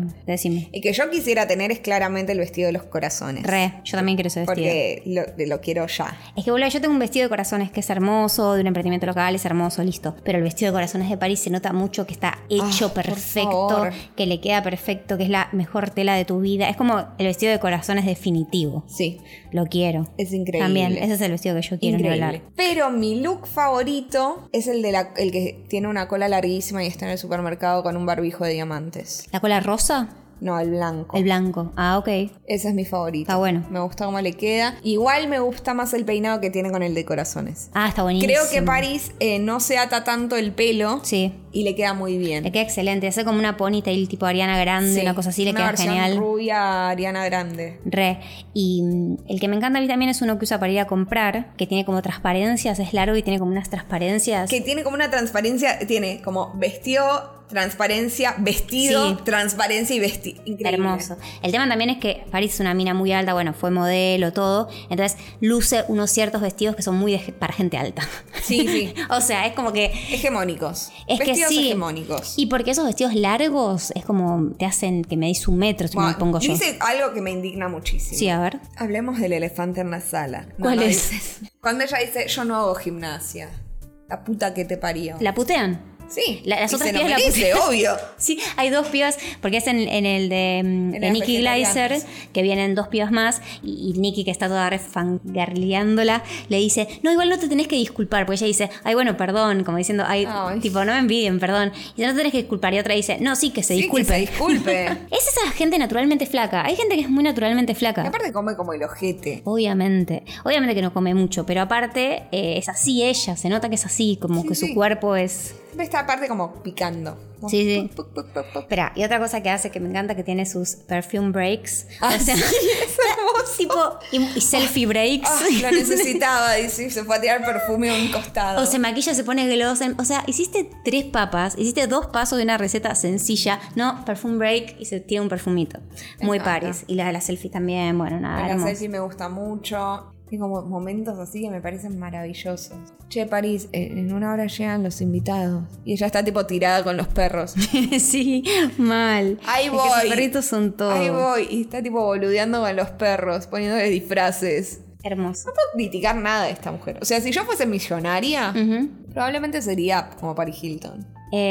decime. El que yo quisiera tener es claramente el vestido de los corazones. Yo también quiero ese vestido. Porque lo quiero ya. Es que, boludo, yo tengo un vestido de corazones que es hermoso, de un emprendimiento local, es hermoso, listo. Pero el vestido de corazones de París se nota mucho que está hecho perfecto, que le queda perfecto, que es la mejor tela de tu vida. Es como el vestido de corazones definitivo. Sí. Lo quiero. Es increíble. También, ese es el vestido que yo quiero ni hablar. Pero mi look favorito es el que tiene una cola larguísima y está en el supermercado con un barbijo de diamantes. ¿La cola rosa? No, el blanco. El blanco. Ah, ok. Ese es mi favorito. Está bueno. Me gusta cómo le queda. Igual me gusta más el peinado que tiene con el de corazones. Ah, está buenísimo. Creo que París no se ata tanto el pelo. Sí. Y le queda muy bien. Le queda excelente. Hace como una ponytail tipo Ariana Grande, una cosa así, le queda genial. Una rubia Ariana Grande. Y el que me encanta a mí también es uno que usa para ir a comprar, que tiene como transparencias, es largo y tiene como unas transparencias. Que tiene como una transparencia, tiene como vestido, transparencia, vestido, sí. Transparencia y vestido. Increíble. Hermoso. El tema también es que París es una mina muy alta, bueno, fue modelo, todo. Entonces luce unos ciertos vestidos que son muy para gente alta. Sí, sí. O sea, es como que... Hegemónicos. Es vestidos que sí. hegemónicos. Y porque esos vestidos largos es como te hacen que medís 1 metro, si me pongo yo. Dice algo que me indigna muchísimo. Sí, a ver. Hablemos del elefante en la sala. ¿Cuál es? Dices. Cuando ella dice, yo no hago gimnasia. La puta que te parió. ¿La putean? Sí. Las otras pibas la putean. Obvio. Sí, hay 2 pibas, porque es en el de Nikki Glaser, que vienen 2 pibas más, y Nikki, que está toda refangarleándola, le dice, no, igual no te tenés que disculpar, porque ella dice, ay, bueno, perdón, como diciendo, ay, tipo, no me envidien, perdón. Y no te tenés que disculpar, y otra dice, no, sí, que se disculpe. Que se disculpe. Es esa gente naturalmente flaca. Hay gente que es muy naturalmente flaca. Y aparte come como el ojete. Obviamente que no come mucho, pero aparte es así ella, se nota que es así, como que su cuerpo es... Esta parte como picando. Sí. Espera, y otra cosa que hace que me encanta, que tiene sus perfume breaks. O sea, sí, es hermoso. Tipo, y selfie breaks. Lo necesitaba, y sí, se fue a tirar perfume a un costado. O se maquilla, se pone gloss. O sea, hiciste 3 papas, hiciste 2 pasos de una receta sencilla. No, perfume break y se tira un perfumito. Muy París. Y la de la selfie también, bueno, nada. La selfie me gusta mucho. Tengo momentos así que me parecen maravillosos. Che, París, en 1 hora llegan los invitados. Y ella está tipo tirada con los perros. Sí, mal. Ahí voy. Los perritos son todo. Ahí voy. Y está tipo boludeando con los perros, poniéndole disfraces. Hermoso. No puedo criticar nada de esta mujer. O sea, si yo fuese millonaria, probablemente sería como Paris Hilton.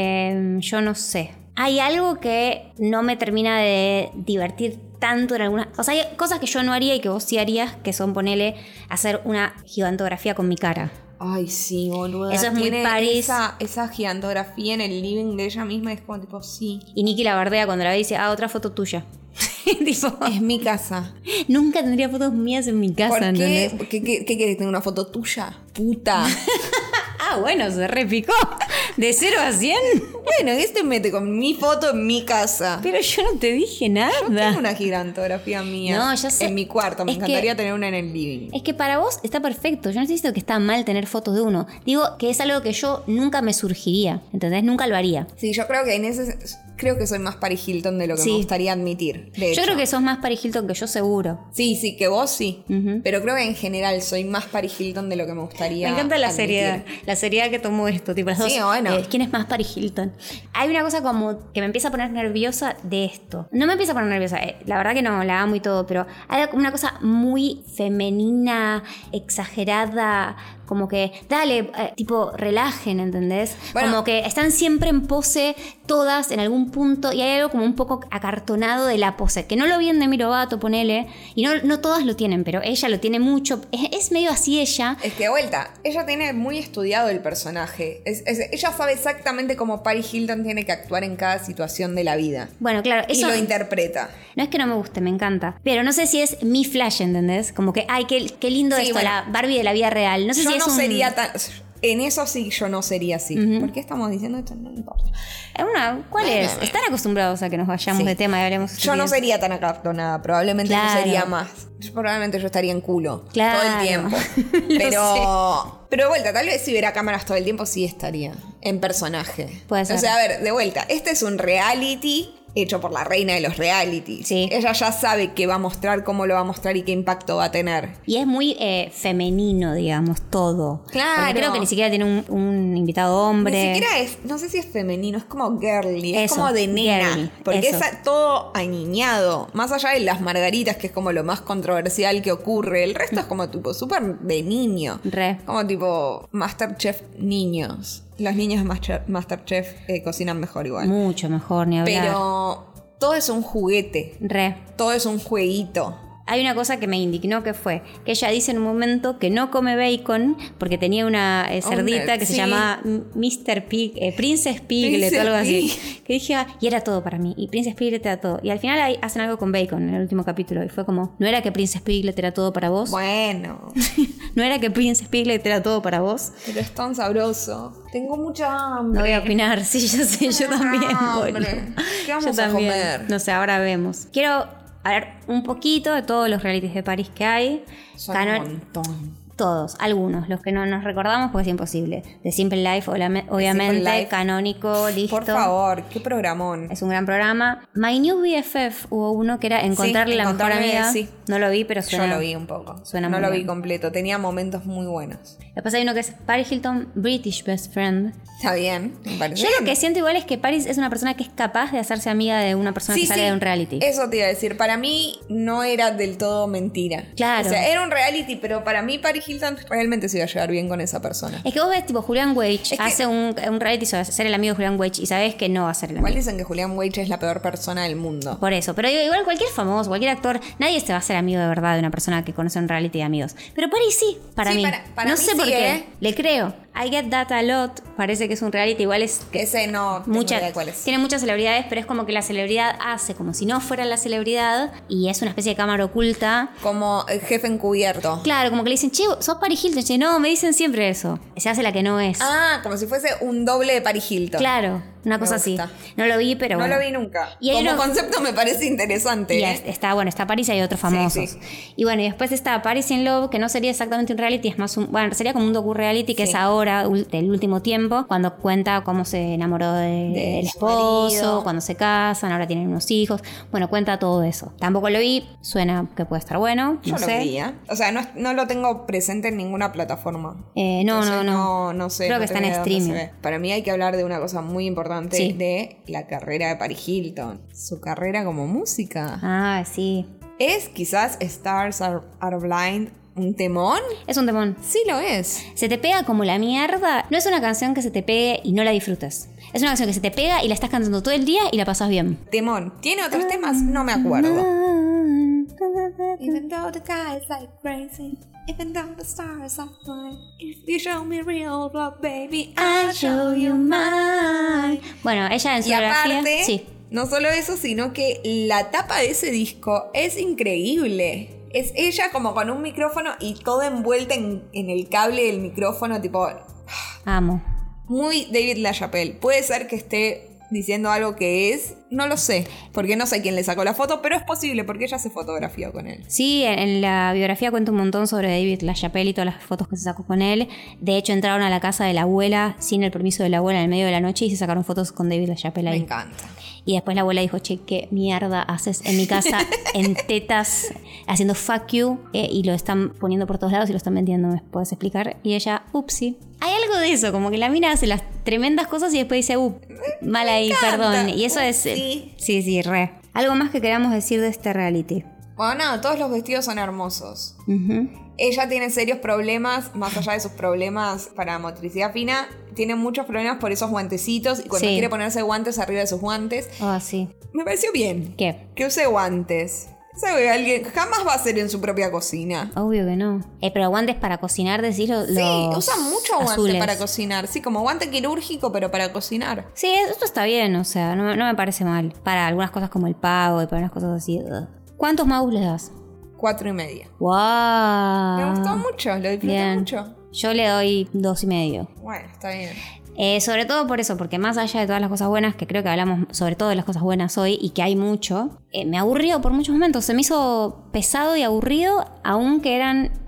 Yo no sé. Hay algo que no me termina de divertir tanto en algunas... O sea, hay cosas que yo no haría y que vos sí harías, que son, ponele, hacer una gigantografía con mi cara. Ay, sí, boluda. Eso es muy París. Esa gigantografía en el living de ella misma es como tipo, sí. Y Nikki la bardea cuando la ve y dice, otra foto tuya. Tipo, es mi casa. Nunca tendría fotos mías en mi casa, ¿por qué? ¿Entendés? ¿Qué querés? ¿Tener una foto tuya? Puta. Bueno, se repicó. ¿De 0 a 100? Bueno, te mete con mi foto en mi casa. Pero yo no te dije nada. Yo tengo una gigantografía mía. No, ya sé. En mi cuarto. Me encantaría tener una en el living. Es que para vos está perfecto. Yo no estoy diciendo que está mal tener fotos de uno. Digo que es algo que yo nunca me surgiría. ¿Entendés? Nunca lo haría. Sí, yo creo que creo que soy más Paris Hilton de lo que me gustaría admitir. Yo creo que sos más Paris Hilton que yo, seguro. Sí, que vos sí. Pero creo que en general soy más Paris Hilton de lo que me gustaría. Me encanta la admitir. seriedad. La seriedad que tomó esto. Tipo, las dos, bueno. ¿Quién es más Paris Hilton? Hay una cosa como que me empieza a poner nerviosa de esto. No me empieza a poner nerviosa. La verdad que no, la amo y todo. Pero hay una cosa muy femenina, exagerada. Como que, dale, tipo, relajen, ¿entendés? Bueno, como que están siempre en pose todas en algún punto y hay algo como un poco acartonado de la pose. Que no lo vi en Demi Lovato, ponele. Y no todas lo tienen, pero ella lo tiene mucho. Es medio así ella. Es que de vuelta, ella tiene muy estudiado el personaje. Ella sabe exactamente cómo Paris Hilton tiene que actuar en cada situación de la vida. Bueno, claro, eso... Y lo interpreta. No es que no me guste, me encanta. Pero no sé si es mi flash, ¿entendés? Como que, ay, qué lindo esto, bueno, la Barbie de la vida real. No sé si no sería tan... En eso sí yo no sería así. ¿Por qué estamos diciendo esto? No importa. ¿Cuál es? Están acostumbrados a que nos vayamos de tema y hablemos. Yo no sería tan acartonada. Probablemente yo sería más. Probablemente yo estaría en culo todo el tiempo. Pero de vuelta, tal vez si hubiera cámaras todo el tiempo sí estaría en personaje. Puede ser. O sea, a ver, de vuelta, este es un reality hecho por la reina de los realities. Sí. Ella ya sabe qué va a mostrar, cómo lo va a mostrar y qué impacto va a tener. Y es muy femenino, digamos, todo. Claro. Porque creo que ni siquiera tiene un invitado hombre. Ni siquiera es, no sé si es femenino, es como girly, es Eso, como de nena. girly, porque eso. es todo aniñado. Más allá de las margaritas, que es como lo más controversial que ocurre, el resto es como tipo súper de niño. Re. Como tipo Masterchef niños. Los niños de Masterchef cocinan mejor igual. Mucho mejor, ni hablar. Pero todo es un juguete. Re. Todo es un jueguito. Hay una cosa que me indignó que fue que ella dice en un momento que no come bacon porque tenía una cerdita que se sí. llama Mr. Pig, Princess Piglet o algo así. Que dije, y era todo para mí. Y Princess Piglet era todo. Y al final ahí hacen algo con bacon en el último capítulo. Y fue como, ¿no era que Princess Piglet era todo para vos? Bueno, ¿No era que Princess Piglet era todo para vos? pero es tan sabroso. Tengo mucha hambre. No voy a opinar, sí, yo sé, yo también. hambre. boludo. ¿Qué vamos Yo a también. comer? No sé, ahora vemos. Quiero hablar un poquito de todos los realities de París que hay. Son un montón. Todos, algunos, los que no nos recordamos porque es imposible. The Simple Life, obviamente, Simple Life. canónico, listo. Por favor, qué programón. Es un gran programa. My New BFF, hubo uno que era Encontrarle la mejor Encontrarme, amiga. sí. No lo vi, pero suena. Yo lo vi un poco. Suena no muy lo vi bien. completo. Tenía momentos muy buenos. Después hay uno que es Paris Hilton, British Best Friend. Está bien, me parece Yo bien. lo que siento igual es que Paris es una persona que es capaz de hacerse amiga de una persona que sale de un reality. Eso te iba a decir. Para mí no era del todo mentira. Claro. O sea, era un reality, pero para mí Paris Hilton realmente se iba a llevar bien con esa persona. Es que vos ves tipo Julian Wage que- hace un reality sobre ser el amigo de Julian Wage y sabés que no va a ser el Igual amigo. dicen que Julián Weich es la peor persona del mundo. Por eso, pero digo, igual cualquier famoso, cualquier actor, nadie se va a hacer amigo de verdad de una persona que conoce un reality de amigos. Pero Paris sí, para Sí, mí. para no mí sé sí, por qué. ¿eh? Le creo. I Get That a Lot, parece que es un reality, igual es que Ese no tengo idea de cuál es. tiene muchas celebridades, pero es como que la celebridad hace como si no fuera la celebridad y es una especie de cámara oculta. Como el jefe encubierto. Claro, como que le dicen, che, sos Paris Hilton. Che, no, me dicen siempre eso. Se hace la que no es. Ah, como si fuese un doble de Paris Hilton. Claro, una Me cosa así. gusta. No lo vi, pero No bueno. lo vi nunca. Y hay Como uno- concepto me parece interesante. Y ¿eh? está Paris y hay otros famosos. Sí. Y bueno, y después está Paris in Love, que no sería exactamente un reality, es más un... Bueno, sería como un docu-reality que Sí. es ahora, del último tiempo, cuando cuenta cómo se enamoró del su esposo, marido. cuando se casan, ahora tienen unos hijos. Bueno, cuenta todo eso. Tampoco lo vi, suena que puede estar bueno, Yo no lo sé. vi, ¿eh? O sea, no lo tengo presente en ninguna plataforma. No, Entonces, no. No sé. Creo no que está tengo en idea dónde se streaming. ve. Para mí hay que hablar de una cosa muy importante Sí. de la carrera de Paris Hilton. Su carrera como música. Ah, sí. ¿Es quizás Stars Are Blind un temón? Es un temón. Sí lo es. Se te pega como la mierda. No es una canción que se te pegue y no la disfrutes. Es una canción que se te pega y la estás cantando todo el día y la pasas bien. Temón. ¿Tiene otros temas? No me acuerdo. Even though the sky is like crazy, even though the stars are blind, if you show me real love, baby, I'll show you mine. Bueno, ella en su Y biografía... aparte, Sí. no solo eso, sino que la tapa de ese disco es increíble. Es ella como con un micrófono y toda envuelta en el cable del micrófono, tipo, Amo. muy David LaChapelle. Puede ser que esté diciendo algo que es, no lo sé, porque no sé quién le sacó la foto, pero es posible porque ella se fotografió con él. Sí, en la biografía cuenta un montón sobre David LaChapelle y todas las fotos que se sacó con él. De hecho, entraron a la casa de la abuela sin el permiso de la abuela en el medio de la noche y se sacaron fotos con David LaChapelle Me ahí. encanta. Y después la abuela dijo, che, ¿qué mierda haces en mi casa en tetas haciendo fuck you? Y lo están poniendo por todos lados y lo están vendiendo, ¿me puedes explicar? Y ella, upsi. Hay algo de eso, como que la mina hace las tremendas cosas y después dice, mal ahí, perdón. Y eso es... Sí, re. Algo más que queramos decir de este reality. Bueno, nada, todos los vestidos son hermosos. Ujú. Ella tiene serios problemas, más allá de sus problemas para motricidad fina, tiene muchos problemas por esos guantecitos y cuando Sí. quiere ponerse guantes arriba de sus guantes. Oh, sí. Me pareció bien ¿Qué? que use guantes. ¿Sabe que alguien jamás va a hacer en su propia cocina? Obvio que no. Pero guantes para cocinar, decís los Sí, usa mucho guante azules. para cocinar. Sí, como guante quirúrgico, pero para cocinar. Sí, esto está bien, o sea, no me parece mal. Para algunas cosas como el pavo y para unas cosas así. ¿Cuántos Maus le das? 4,5. ¡Wow! Me gustó mucho, lo disfruté Bien. mucho. Yo le doy 2,5. Bueno, está bien. Sobre todo por eso, porque más allá de todas las cosas buenas, que creo que hablamos sobre todo de las cosas buenas hoy y que hay mucho, me aburrió por muchos momentos. Se me hizo pesado y aburrido, aunque eran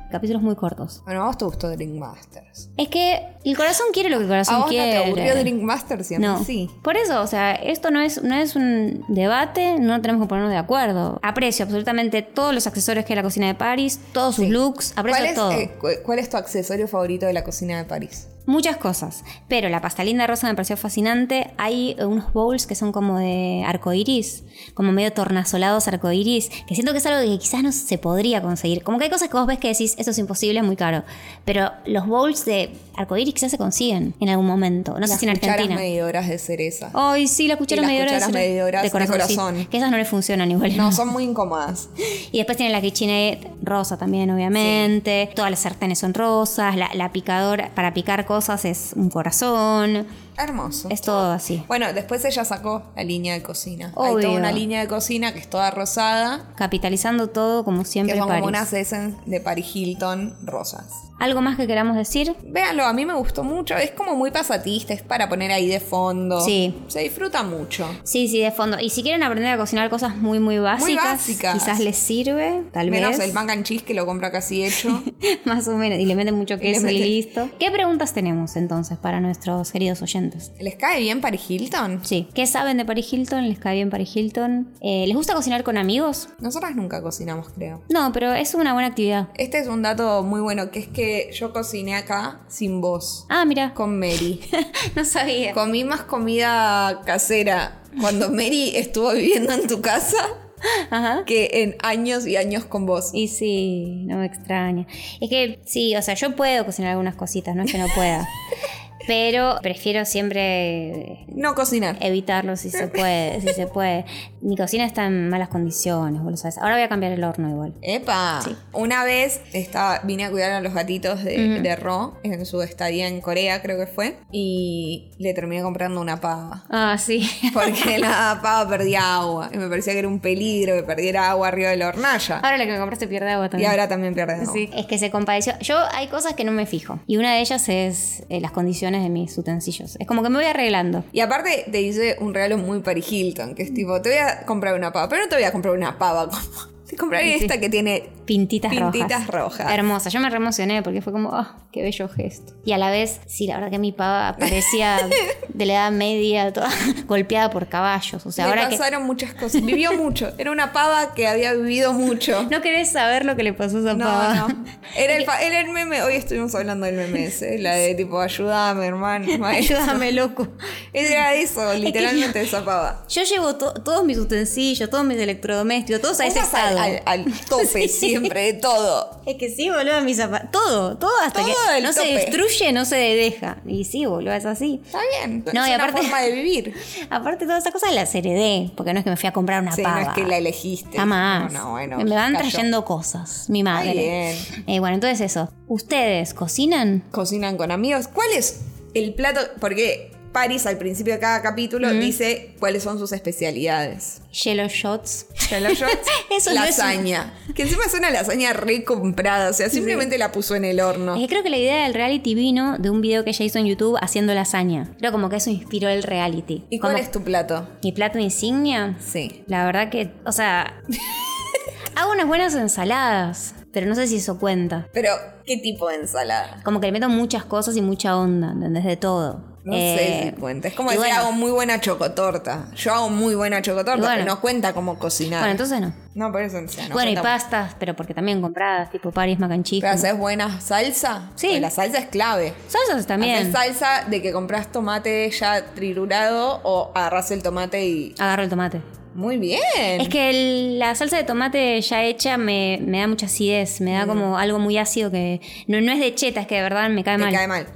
capítulos muy cortos. Bueno, a vos te gustó Drink Masters. Es que el corazón quiere lo que el corazón ¿A vos quiere. no te aburrió Drink Masters? No. Sí. Por eso, o sea, esto no es un debate, no tenemos que ponernos de acuerdo. Aprecio absolutamente todos los accesorios que hay en la cocina de París, todos sus looks, aprecio todo. ¿Cuál es tu accesorio favorito de la cocina de París? Muchas cosas, pero la pasta linda rosa me pareció fascinante. Hay unos bowls que son como de arcoiris, como medio tornasolados arcoiris, que siento que es algo que quizás no se podría conseguir. Como que hay cosas que vos ves que decís, eso es imposible, es muy caro. Pero los bowls de arcoiris quizás se consiguen en algún momento. No sé si en Argentina. Las cucharas medidoras de cereza. Ay, sí, las cucharas medidoras de corazón. Que esas no le funcionan igual. No, son muy incómodas. Y después tiene la KitchenAid rosa también, obviamente. Sí. Todas las sartenes son rosas. La picadora para picar cosas es un corazón. Hermoso. Es todo así. Bueno, después ella sacó la línea de cocina. Obvio. Hay toda una línea de cocina que es toda rosada. Capitalizando todo como siempre. Que son Paris. como unas Essence de Paris Hilton rosas. ¿Algo más que queramos decir? Véanlo, a mí me gustó mucho. Es como muy pasatista, es para poner ahí de fondo. Sí. Se disfruta mucho. Sí, de fondo. Y si quieren aprender a cocinar cosas muy, muy básicas, quizás les sirve, tal vez. Menos el mac and cheese que lo compra casi hecho. Más o menos. Y le meten mucho queso y listo. ¿Qué preguntas tenemos entonces para nuestros queridos oyentes? ¿Les cae bien Paris Hilton? Sí. ¿Qué saben de Paris Hilton? ¿Les cae bien Paris Hilton? ¿Les gusta cocinar con amigos? Nosotras nunca cocinamos, creo. No, pero es una buena actividad. Este es un dato muy bueno, que es que yo cociné acá sin vos. Ah, mira. Con Mary. No sabía. Comí más comida casera cuando Mary estuvo viviendo en tu casa. Ajá. Que en años y años con vos. Y sí, no me extraña. Es que sí, o sea, yo puedo cocinar algunas cositas, no es que no pueda. Pero prefiero siempre no cocinar. Evitarlo si se puede, si se puede. Mi cocina está en malas condiciones, vos lo sabes. Ahora voy a cambiar el horno igual. ¡Epa! Sí. Una vez vine a cuidar a los gatitos de Ro en su estadía en Corea, creo que fue. Y le terminé comprando una pava. Ah, sí. Porque la pava perdía agua. Y me parecía que era un peligro que perdiera agua arriba de la hornalla. Ahora la que me compraste pierde agua también. Y ahora también pierde agua. Sí. Es que se compadeció. Yo hay cosas que no me fijo. Y una de ellas es las condiciones de mis utensilios. Es como que me voy arreglando. Y aparte te hice un regalo muy Paris Hilton, que es tipo, te voy a comprar una pava, pero no te voy a comprar una pava como... Te compraré esta que tiene pintitas rojas. Hermosa. Yo me reemocioné porque fue como, qué bello gesto. Y a la vez, sí, la verdad que mi pava parecía de la edad media, toda golpeada por caballos. O sea, le ahora pasaron muchas cosas. Vivió mucho. Era una pava que había vivido mucho. No querés saber lo que le pasó a esa pava. No. Era el meme. Hoy estuvimos hablando del meme ese. La de tipo, ayúdame, hermano. Ayúdame, loco. Era eso, literalmente esa pava. Yo llevo todos mis utensilios, todos mis electrodomésticos, todos a ese estado. Al tope siempre, de todo. Es que sí, boludo, mis zapatos. Todo hasta todo que no tope. Se destruye, no se deja. Y sí, boludo, es así. Está bien. No, es y una aparte, forma de vivir. Aparte, todas esas cosas las heredé. Porque no es que me fui a comprar una pava. No es que la elegiste. Jamás. No, bueno, me van trayendo cosas. Mi madre. Está bien. Bueno, entonces eso. ¿Ustedes cocinan? Cocinan con amigos. ¿Cuál es el plato? Porque Paris al principio de cada capítulo dice cuáles son sus especialidades. Yellow shots. Yellow shots. Eso lasaña. No es que encima es una lasaña recomprada. O sea, simplemente la puso en el horno. Es que creo que la idea del reality vino de un video que ella hizo en YouTube haciendo lasaña. Creo como que eso inspiró el reality. ¿Y cuál es tu plato? ¿Mi plato insignia? Sí. La verdad que, o sea, hago unas buenas ensaladas. Pero no sé si eso cuenta. ¿Pero qué tipo de ensalada? Como que le meto muchas cosas y mucha onda, ¿entendés? De todo. No sé si cuenta. Es como decir, hago muy buena chocotorta. Yo hago muy buena chocotorta, pero no cuenta como cocinar. Bueno, entonces no. No, por eso no. Bueno, y pastas, pero porque también compradas, tipo Paris mac and cheese. ¿Pero haces buena salsa? Sí. Porque la salsa es clave. Salsas también. ¿Haces salsa de que compras tomate ya triturado o agarrás el tomate y...? Agarro el tomate. Muy bien. Es que la salsa de tomate ya hecha me da mucha acidez. Me da como algo muy ácido que... No es de cheta, es que de verdad me cae mal. Me cae mal.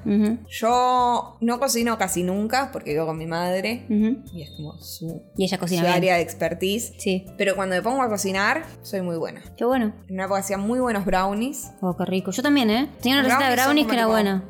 Yo no cocino casi nunca porque vivo con mi madre. Y es como y ella cocina su bien. área de expertise. Sí. Pero cuando me pongo a cocinar, soy muy buena. Qué bueno. En una época hacía muy buenos brownies. Oh, qué rico. Yo también, ¿eh? Tenía una receta de brownies que era buena.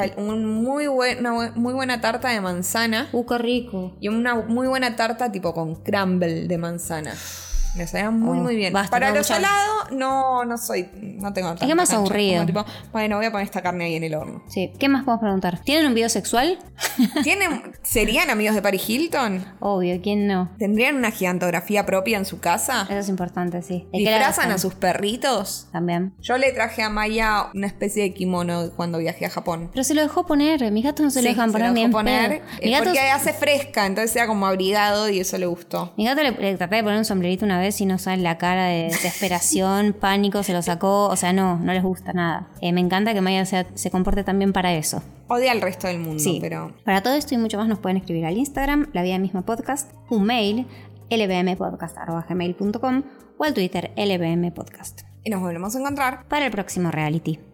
Una muy buena tarta de manzana. Qué rico. Y una muy buena tarta tipo con crumble de manzana. Me sabía muy bien. Basta, Para no, lo mucha- salado, no tengo tanta que es más cancha. aburrido. Como tipo, bueno, voy a poner esta carne ahí en el horno. Sí. ¿Qué más podemos preguntar? ¿Tienen un video sexual? ¿Serían amigos de Paris Hilton? Obvio, ¿quién no? ¿Tendrían una gigantografía propia en su casa? Eso es importante, sí. ¿De qué la ¿Disfrazan hacen? a sus perritos? También. Yo le traje a Maya una especie de kimono cuando viajé a Japón. Pero se lo dejó poner. Mis gatos no se lo dejan poner lo ni dejó en poner pedo. Mi gato, porque hace fresca, entonces era como abrigado y eso le gustó. mi gato le traté de poner un sombrerito una vez y no saben la cara de desesperación, pánico, se lo sacó. O sea, no les gusta nada. Me encanta que Maya se comporte también para eso. Odia al resto del mundo, Sí. pero... Para todo esto y mucho más nos pueden escribir al Instagram, La Vida Misma Podcast, un mail, lbmpodcast@gmail.com o al Twitter, lbmpodcast. Y nos volvemos a encontrar Para el próximo reality.